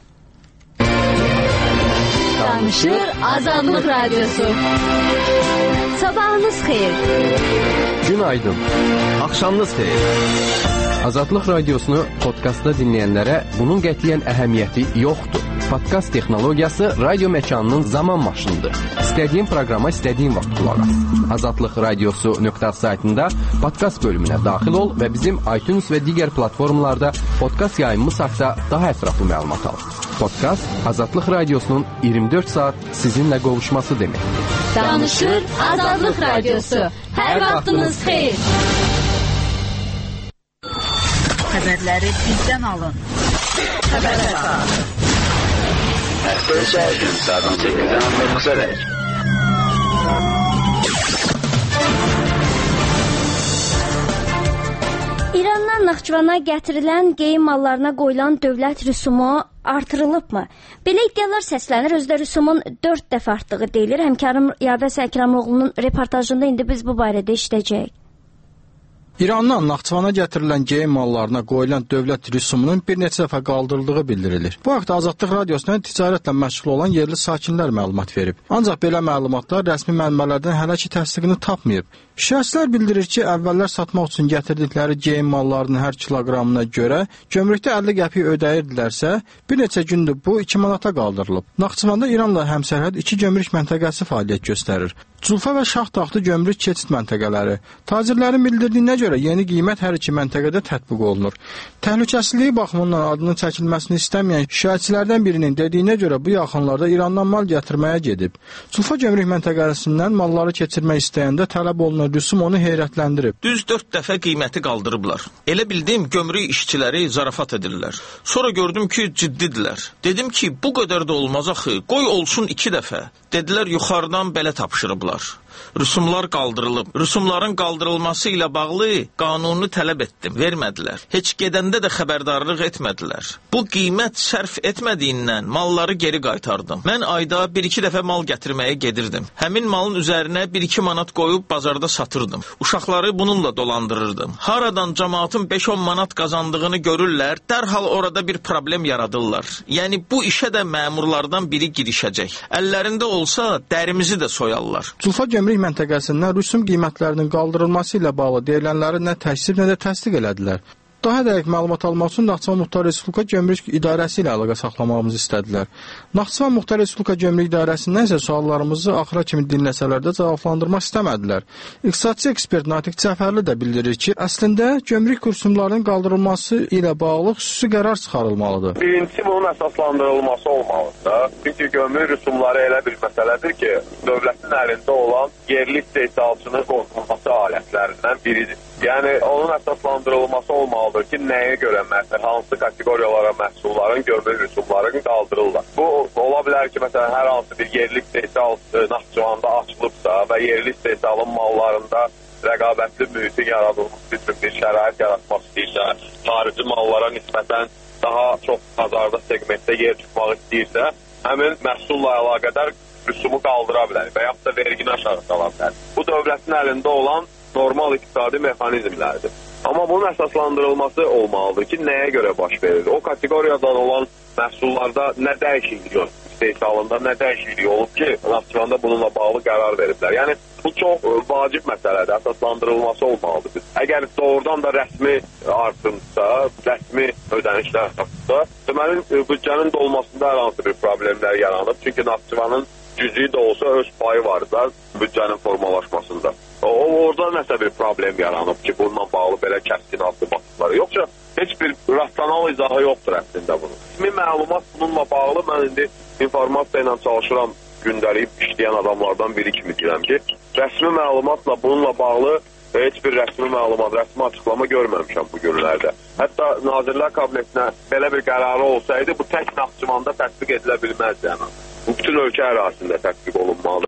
Danışır Azadlıq Radyosu. Sabahınız xeyir. Günaydın. Axşamınız xeyir. Azadlıq Radiosunu podkastda dinləyənlərə bunun qətiyyən əhəmiyyəti yoxdur. Podkast texnologiyası radio məkanının zaman maşınıdır. İstədiyin proqrama istədiyin vaxt qulaq as. Azadlıq Radiosu nöqtə saytında podkast bölümünə daxil ol və bizim iTunes və digər platformalarda podkast yayımımız haqqında daha ətraflı məlumat al. Podkast Azadlıq Radiosunun iyirmi dörd saat sizinlə qovuşması deməkdir. Danışır Azadlıq Radiosu. Hər vaxtınız xeyir. Xəbərləri bizdən alın. Xəbər saatı. Hər gün saat on səkkizdən on doqquza dək. İrandan Naxçıvana gətirilən geyim mallarına qoyulan dövlət rüsumu artırılıbmı? Belə iddialar səslənir. Özdə rüsumun dörd dəfə artdığı deyilir. Həmkarım Yavəz Əkramoğlu'nun reportajında indi biz bu barədə işləyəcəyik. İrandan Naxçıvana gətirilən geyim mallarına qoyulan dövlət rüsumunun bir neçə dəfə qaldırıldığı bildirilir. Bu haqda Azadlıq Radiosuna ticarətlə məşğul olan yerli sakinlər məlumat verib. Ancaq belə məlumatlar rəsmi mənbələrdən hələ ki təsdiqini tapmayıb. Şəxslər bildirir ki, əvvəllər satmaq üçün gətirdikləri geyim mallarının hər kiloqramına görə gömrükdə əlli qəpik ödəyirdilərsə, bir neçə gündür bu iki manata qaldırılıb. Naxçıvanda İranla həmsərhəd iki gömrük məntəqəsi fəaliyyət göstərir. Culfa və Şahtaxtı gömrük keçid məntəqələri. Tacirlərin bildirdiyinə görə yeni qiymət hər iki məntəqədə tətbiq olunur. Təhlükəsizliyi baxımından adının çəkilməsini istəməyən şikayətçilərdən birinin dediyinə görə bu yaxınlarda İrandan mal gətirməyə gedib. Culfa gömrük məntəqəsindən malları keçirmək istəyəndə tələb olunan rüsum onu heyrətləndirib. Düz dörd dəfə qiyməti qaldırıblar. Elə bildim gömrük işçiləri zarafat edirlər. Sonra gördüm ki, ciddidirlər. Dedim ki, bu qədər də olmaz axı. Qoy olsun iki dəfə. Dedilər yuxarıdan belə tapşırıblar. Rüsumlar qaldırılıb. Rüsumların qaldırılması ilə bağlı qanunu tələb etdim. Vermədilər. Heç gedəndə də xəbərdarlıq etmədilər. Bu qiymət sərf etmədiyindən malları geri qaytardım. Mən ayda bir-iki dəfə mal gətirməyə gedirdim. Həmin malın üzərinə bir-iki manat qoyub bazarda satırdım. Uşaqları bununla dolandırırdım. Haradan cəmaatın beş-on manat qazandığını görürlər, dərhal orada bir problem yaradırlar. Yəni bu işə də məmurlardan biri girişəcək. Əllərində olsa dərimizi də soyarlar. Culfa gömrük məntəqəsindən rüsum qiymətlərinin qaldırılması ilə bağlı deyilənləri nə təksib, nə də təsdiq elədilər. Daha dəqiq məlumat almaq üçün Naxçıvan Muxtar Respublika Gömrük İdarəsi ilə əlaqə saxlamağımızı istədilər. Naxçıvan Muxtar Respublika Gömrük İdarəsindən isə suallarımızı axıra kimi dinləsələr də cavablandırmaq istəmədilər. İqtisadçı ekspert Natiq Cəfərli də bildirir ki, əslində gömrük rüsumlarının qaldırılması ilə bağlı xüsusi qərar çıxarılmalıdır. Birincisi bunun əsaslandırılması olmalıdır. Çünki gömrük rüsumları elə bir məsələdir ki, dövlətin əlində olan yerli istehsalçının qorunması alətlərindən biridir. Yəni onun əsaslandırılması olmalıdır ki, nəyə görə məsəl, hansı kateqoriyalara məhsulların gömrük rüsumlarını qaldırırlar. Bu ola bilər ki, məsələn, hər hansı bir yerli istehsal Naxçıvanda açılıbsa və yerli istehsalın mallarında rəqabətli mühitin yaradılması üçün bir şərait yaratmaq istəyirsə, xarici mallara nisbətən daha çox bazarda segmentdə yer tutmaq istəyirsə, həmin məhsulla əlaqədar rüsumu qaldıra bilər və yaxud da vergini aşağı sala bilər. Bu dövlətin əlində olan normal iqtisadi mexanizmlərdir. Amma bunun əsaslandırılması olmalıdır ki, nəyə görə baş verir? O kateqoriyadan olan məhsullarda nə dəyişiklik yox, istehsalında nə dəyişiklik olub ki, Naxçıvanda bununla bağlı qərar veriblər. Yəni, bu çox vacib məsələdir, əsaslandırılması olmalıdır. Əgər doğrudan da rəsmi artımsa, rəsmi ödənişlər artımsa, deməli, büdcənin dolmasında hər hansı bir problemlər yaranıb. Çünki Naxçıvanın cüzi də olsa öz payı var da büdcənin formalaşmasında. O, orada nəsə bir problem yaranıb ki, bununla bağlı belə kəskin addımlar. Yoxsa heç bir rasional izahı yoxdur əslində bunun. Rəsmi məlumat bununla bağlı, mən indi informasiya ilə çalışıram, gündəliyib işləyən adamlardan biri kimi deyirəm ki, rəsmi məlumatla bununla bağlı heç bir rəsmi məlumat, rəsmi açıqlama görməmişəm bu günlərdə. Hətta Nazirlər Kabinetinə belə bir qərarı olsaydı, bu tək Naxçıvanda tətbiq edilə bilməzdi. Yəni. Bu bütün ölkə ərazisində tətbiq olunmalıdır.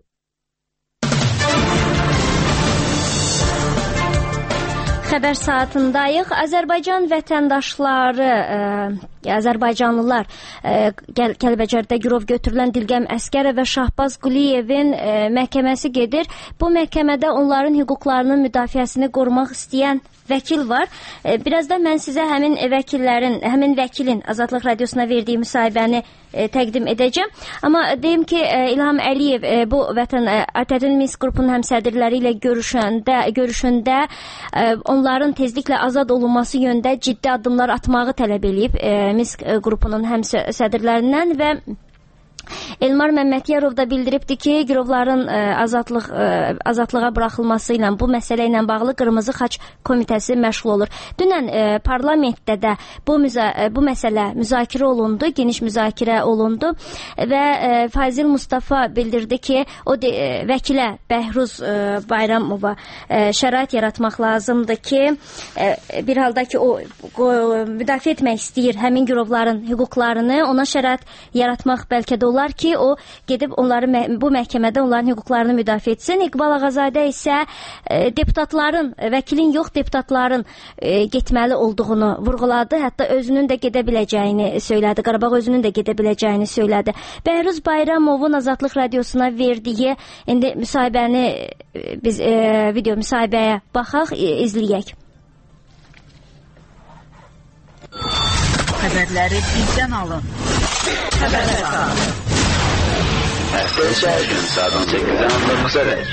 Xəbər saatındayıq. Azərbaycan vətəndaşları, ə, Azərbaycanlılar ə, Gəl Kəlbəcərdə girov götürülən Dilqəm Əsgərov və Şahbaz Quliyevin ə, məhkəməsi gedir. Bu məhkəmədə onların hüquqlarının müdafiəsini qorumaq istəyən vəkil var. E, birazdan mən sizə həmin vəkillərin, həmin vəkilin Azadlıq Radiosuna verdiyi müsahibəni e, təqdim edəcəm. Amma deyim ki, e, İlham Əliyev e, bu vətən e, ATƏT-in Minsk qrupunun həmsədrləri ilə görüşəndə, görüşündə e, onların tezliklə azad olunması yönündə ciddi addımlar atmağı tələb edib e, Minsk qrupunun həmsədrlərindən və Elmar Məmmədiyarov da bildiribdi ki, girovların ə, azadlıq ə, azadlığa buraxılması ilə bu məsələ ilə bağlı Qırmızı Xaç Komitəsi məşğul olur. Dünən ə, parlamentdə də bu müza bu məsələ müzakirə olundu, geniş müzakirə olundu və ə, Fazil Mustafa bildirdi ki, o de, ə, vəkilə Bəhruz ə, Bayramova ə, şərait yaratmaq lazımdır ki, ə, bir halda ki, o, o müdafiə etmək istəyir həmin girovların hüquqlarını, ona şərait yaratmaq bəlkə də olar ki, o gedib onları bu məhkəmədə onların hüquqlarını müdafiə etsin. İqbal Ağazadə isə e, deputatların, vəkilin yox, deputatların e, getməli olduğunu vurğuladı. Hətta özünün də gedə biləcəyini söylədi. Qarabağ özünün də gedə biləcəyini söylədi. Bəhruz Bayramovun Azadlıq Radiosuna verdiyi indi müsahibəni e, biz e, video müsahibəyə baxaq, e, izləyək. Xəbərləri bizdən alın. Xəbər saat. Həftə içi hər gün saat on səkkizdən on doqquza dək.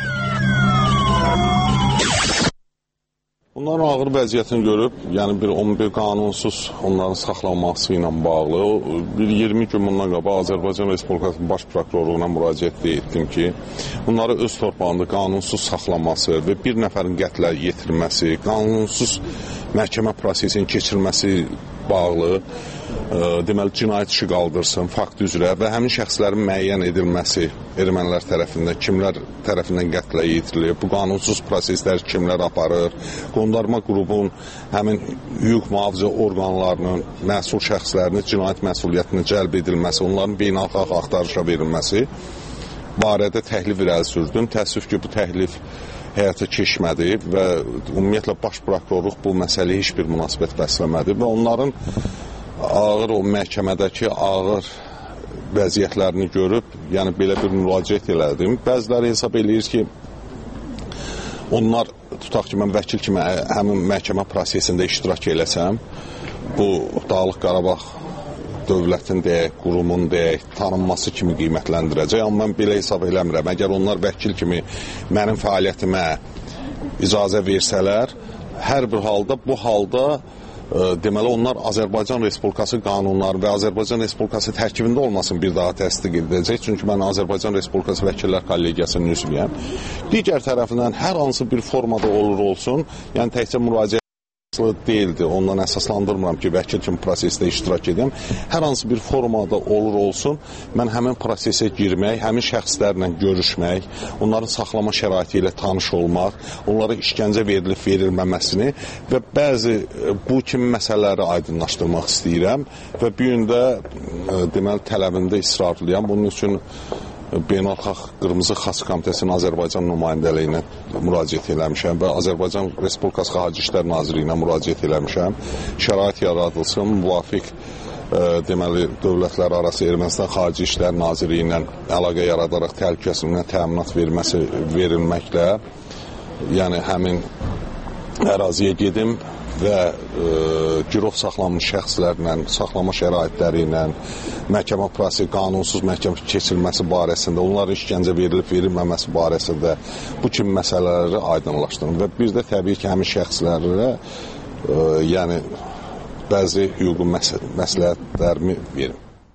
Bunların ağır vəziyyətini görüb, yəni bir on bir qanunsuz onların saxlanması ilə bağlı, bir iyirmi gün bundan qabaq Azərbaycan Respublikasının Baş Prokurorluğuna müraciət etdim ki, bunları öz torpağında qanunsuz saxlanması və bir nəfərin qətlə yetirilməsi, qanunsuz məhkəmə prosesinin keçirilməsi bağlı, e, deməli, cinayət işi qaldırsın, fakt üzrə və həmin şəxslərin müəyyən edilməsi ermənilər tərəfindən, kimlər tərəfindən qətlə yetirilib, bu qanunsuz proseslər kimlər aparır, qondarma qrupun həmin hüquq mühafizə orqanlarının məsul şəxslərinin cinayət məsuliyyətinə cəlb edilməsi, onların beynəlxalq axtarışa verilməsi barədə təklif irəli sürdüm. Təəssüf ki, bu təklif həyata keçmədi və ümumiyyətlə baş prokurorluq bu məsələyə heç bir münasibət bəsləmədi və onların ağır o məhkəmədəki ağır vəziyyətlərini görüb, yəni belə bir müraciət elədim. Bəziləri hesab eləyir ki, onlar tutaq ki, mən vəkil kimi həmin məhkəmə prosesində iştirak eləsəm, bu Dağlıq Qarabağ dövlətin deyək, qurumun deyək, tanınması kimi qiymətləndirəcək. Amma mən belə hesab eləmirəm. Əgər onlar vəkil kimi mənim fəaliyyətimə icazə versələr, hər bir halda bu halda e, deməli onlar Azərbaycan Respublikası qanunları və Azərbaycan Respublikası tərkibində olmasın bir daha təsdiq edəcək. Çünki mən Azərbaycan Respublikası Vəkillər Kollegiyasının üzvüyəm. Digər tərəfindən hər hansı bir formada olur olsun, yəni təkcə müraciət deyildi. Ondan əsaslandırmıram ki, vəkil kimi prosesdə iştirak edəm. Hər hansı bir formada olur olsun, mən həmin prosesə girmək, həmin şəxslərlə görüşmək, onların saxlama şəraiti ilə tanış olmaq, onlara işgəncə verilib verilməməsini və bəzi bu kimi məsələləri aydınlaşdırmaq istəyirəm və bu gün də deməli tələbində israrlıyam. Bunun üçün Beynəlxalq Qırmızı Xaç Komitəsinin Azərbaycan nümayəndəliyinə müraciət eləmişəm və Azərbaycan Respublikası Xarici İşlər Nazirliyinə müraciət eləmişəm. Şərait yaradılsın, müvafiq e, deməli dövlətlər arası Ermənistan Xarici İşlər Nazirliyi ilə əlaqə yaradaraq təhlükəsizliyinə təminat verilməsi verilməklə, yəni həmin əraziyə gedim və e, girov saxlanmış şəxslərlə, saxlama şəraitləri ilə, məhkəmə prosesi, qanunsuz məhkəmə keçirilməsi barəsində, onların işgəncə verilib verilməməsi barəsində bu kimi məsələləri aydınlaşdırın və bir də təbii ki, həmin şəxslərə e, yəni bəzi hüquqi məs məsləhətlərimi verim.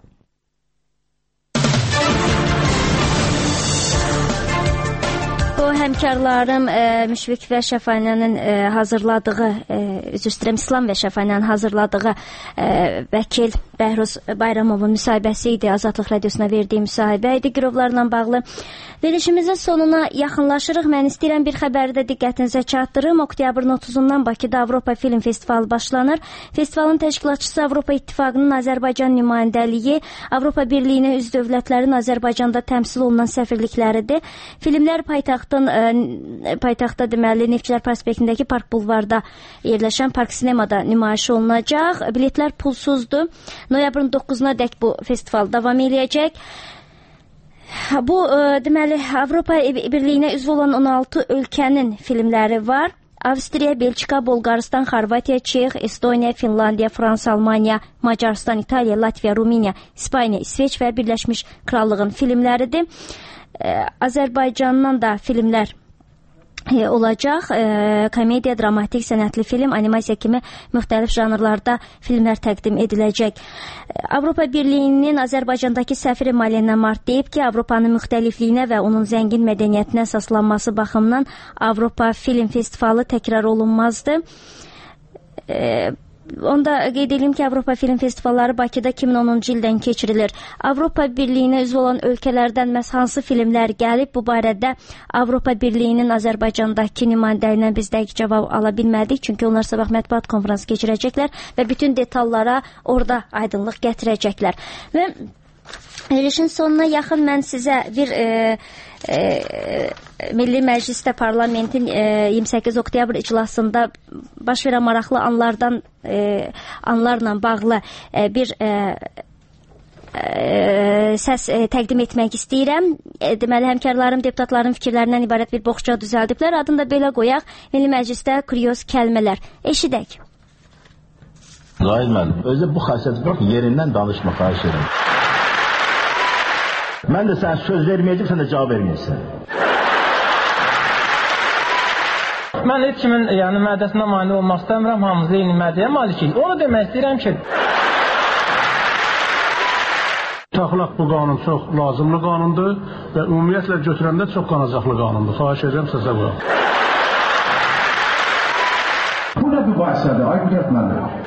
Həmkarlarım e, Müşfiq və Şəfaynənin e, hazırladığı, e, üzr istəyirəm, İslam və Şəfaynənin hazırladığı e, vəkil Bəhruz Bayramovun müsahibəsi idi. Azadlıq Radiosuna verdiyi müsahibə idi girovlarla bağlı. Verilişimizin sonuna yaxınlaşırıq. Mən istəyirəm bir xəbəri də diqqətinizə çatdırım. Oktyabrın otuzundan Bakıda Avropa Film Festivalı başlanır. Festivalın təşkilatçısı Avropa İttifaqının Azərbaycan nümayəndəliyi, Avropa Birliyinə üzv dövlətlərin Azərbaycanda təmsil olunan səfirlikləridir. Filmlər paytaxtın e, paytaxtda deməli Neftçilər Prospektindəki Park Bulvarda yerləşən Park Sinemada nümayiş olunacaq. Biletlər pulsuzdur. Noyabrın doqquzuna dək bu festival davam eləyəcək. Bu e, deməli Avropa Birliyinə üzv olan on altı ölkənin filmləri var. Avstriya, Belçika, Bolqarıstan, Xorvatiya, Çex, Estoniya, Finlandiya, Fransa, Almaniya, Macarıstan, İtaliya, Latviya, Rumıniya, İspaniya, İsveç və Birləşmiş Krallığın filmləridir. E, Azərbaycandan da filmlər olacaq. E, komediya, dramatik, sənətli film, animasiya kimi müxtəlif janrlarda filmlər təqdim ediləcək. Avropa Birliyinin Azərbaycandakı səfiri Malena Mart deyib ki, Avropanın müxtəlifliyinə və onun zəngin mədəniyyətinə əsaslanması baxımından Avropa Film Festivalı təkrar olunmazdı. E, Onda qeyd edim ki, Avropa Film Festivalları Bakıda iki min onuncu ildən keçirilir. Avropa Birliyinə üzv olan ölkələrdən məhz hansı filmlər gəlib? Bu barədə Avropa Birliyinin Azərbaycandakı nümayəndəliyindən biz dəqiq cavab ala bilmədik. Çünki onlar sabah mətbuat konferansı keçirəcəklər və bütün detallara orada aydınlıq gətirəcəklər. Və verilişin sonuna yaxın mən sizə bir e, e, Milli Məclisdə Parlamentin e, iyirmi səkkiz oktyabr iclasında baş verən maraqlı anlardan e, anlarla bağlı e, bir e, e, səs e, təqdim etmək istəyirəm. E, deməli, həmkarlarım deputatların fikirlərindən ibarət bir boxça düzəldiblər. Adını da belə qoyaq. Milli Məclisdə kuriyoz kəlmələr. Eşidək. Zahid müəllim, özü bu xasiyyəti bax, yerindən danışma, xahiş edirəm. Mən də sən söz verməyəcək, sən də cavab verməyəcəksən. Mən heç kimin yəni, mədəsinə mani olmaq istəmirəm, hamımız eyni mədəyə malikik. Onu demək istəyirəm ki, Taxlaq bu qanun çox lazımlı qanundur və ümumiyyətlə götürəndə çox qanacaqlı qanundur. Xahiş edirəm sizə bu. Bu da bir bahsədir, ay qüdrətməli.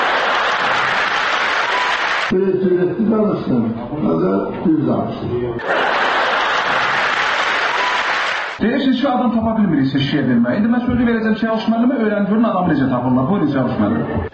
Sürətli danışsın, buna da düz danışsın. Deyirsiniz ki, adam tapa bilmirik siz şiyə vermək. İndi mən sözü verəcəm Çavuş müəllimə, öyrəncinin adamı necə tapırlar. Buyurun Çavuş müəllim.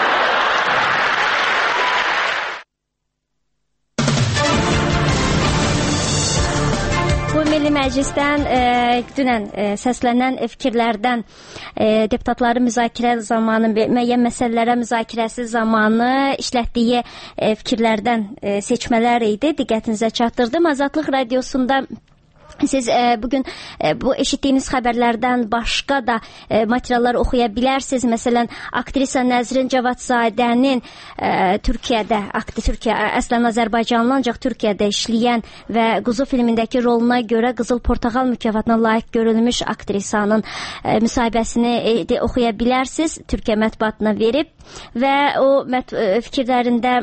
Milli Məclisdən e, dünən e, səslənən fikirlərdən e, deputatların müzakirə zamanı, müəyyən məsələlərə müzakirəsi zamanı işlətdiyi e, fikirlərdən e, seçmələr idi. Diqqətinizə çatdırdım. Azadlıq Radiosunda siz e, bugün e, bu eşitdiyiniz xəbərlərdən başqa da e, materiallar oxuya bilərsiniz. Məsələn, aktrisa Nəzrin Cavadzadənin e, Türkiyədə, akti Türkiyə, əslən Azərbaycanlı ancaq Türkiyədə işləyən və Quzu filmindəki roluna görə Qızıl Portağal mükafatına layiq görülmüş aktrisanın e, müsahibəsini e, oxuya bilərsiniz. Türkiyə mətbuatına verib və o mət e, fikirlərində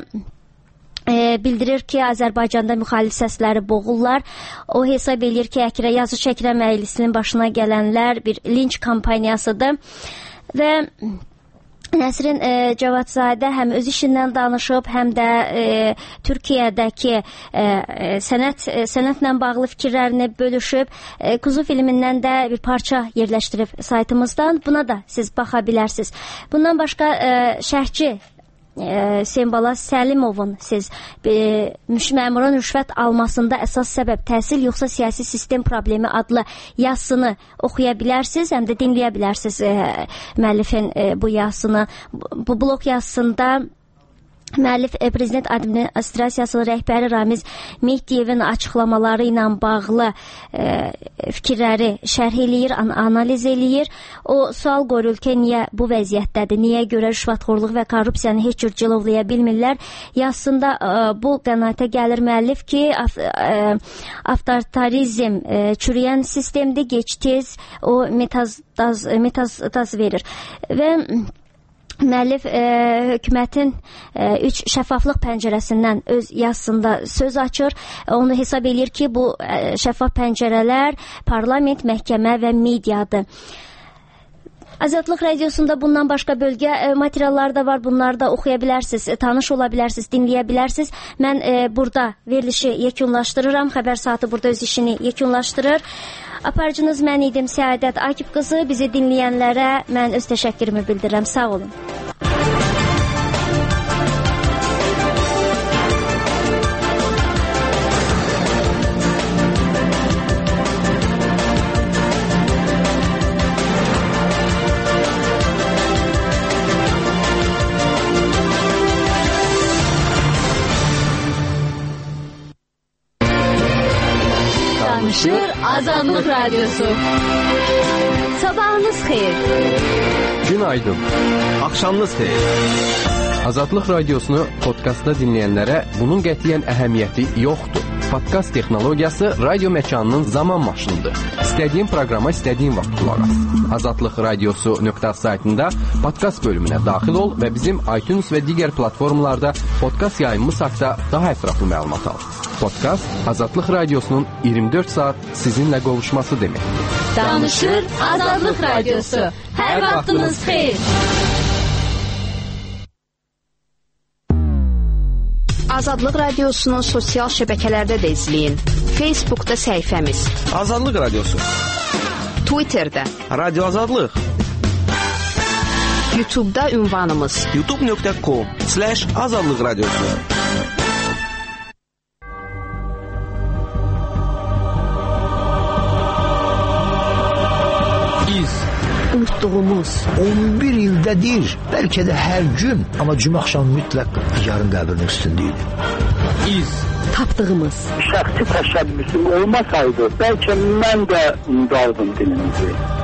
E, bildirir ki, Azərbaycanda müxalif səsləri boğurlar. O hesab edir ki, Əkrə yazı Şəkrəm əylisinin başına gələnlər bir linç kampaniyasıdır və Nəsrin e, Cavadzadə həm öz işindən danışıb, həm də e, Türkiyədəki e, sənət e, sənətlə bağlı fikirlərini bölüşüb. E, Quzu filmindən də bir parça yerləşdirib saytımızdan. Buna da siz baxa bilərsiniz. Bundan başqa e, şərhçi E, Sembala Səlimovun siz e, məmurun rüşvət almasında əsas səbəb təhsil yoxsa siyasi sistem problemi adlı yazısını oxuya bilərsiniz, həm də dinləyə bilərsiniz e, müəllifin e, bu yazısını. Bu blog yazısında müəllif e, prezident administrasiyası rəhbəri Ramiz Mehdiyevin açıqlamaları ilə bağlı e, fikirləri şərh eləyir, an analiz eləyir. O sual qoyur, ölkə niyə bu vəziyyətdədir, niyə görə rüşvətxorluq və korrupsiyanı heç cür cilovlaya bilmirlər. Yazısında e, bu qənaətə gəlir müəllif ki, af, e, avtoritarizm e, çürüyən sistemdir, gec-tez o metastaz, metastaz verir. Və müəllif e, hökumətin e, üç şəffaflıq pəncərəsindən öz yazısında söz açır. Onu hesab edir ki, bu e, şəffaf pəncərələr parlament, məhkəmə və mediadır. Azadlıq Radiosunda bundan başqa bölgə e, materialları da var. Bunları da oxuya bilərsiniz, e, tanış ola bilərsiniz, dinləyə bilərsiniz. Mən e, burada verilişi yekunlaşdırıram. Xəbər saatı burada öz işini yekunlaşdırır. Aparıcınız mən idim Səadət Akif qızı. Bizi dinləyənlərə mən öz təşəkkürümü bildirirəm. Sağ olun. Danışır Azadlıq Radyosu. Sabahınız xeyir. Günaydın. Axşamınız xeyir. Azadlıq Radiosunu podkastda dinləyənlərə bunun qətiyyən əhəmiyyəti yoxdur. Podkast texnologiyası radio məkanının zaman maşınıdır. İstədiyin proqrama istədiyin vaxt qulaq as. azadlıq radiosu nöqtə az saytında podkast bölümünə daxil ol və bizim iTunes və digər platformalarda podkast yayımımız haqqında daha ətraflı məlumat al. Podkast Azadlıq Radiosunun iyirmi dörd saat sizinlə qovuşması deməkdir. Danışır Azadlıq Radiosu. Hər vaxtınız xeyir. Azadlıq Radiosunu sosial şəbəkələrdə də izləyin. Facebookda səhifəmiz Azadlıq Radiosu, Twitterdə Radio Azadlıq, YouTube'da ünvanımız youtube nöqtə com slash azadlıq radiosu. Biz unutduğumuz on bir ildədir, bəlkə də hər gün, amma cümə axşamı mütləq yarın qəbrinin üstündəydi. İz tapdığımız şəxsi təşəbbüsüm olmasaydı, bəlkə mən də unudardım dilimizi.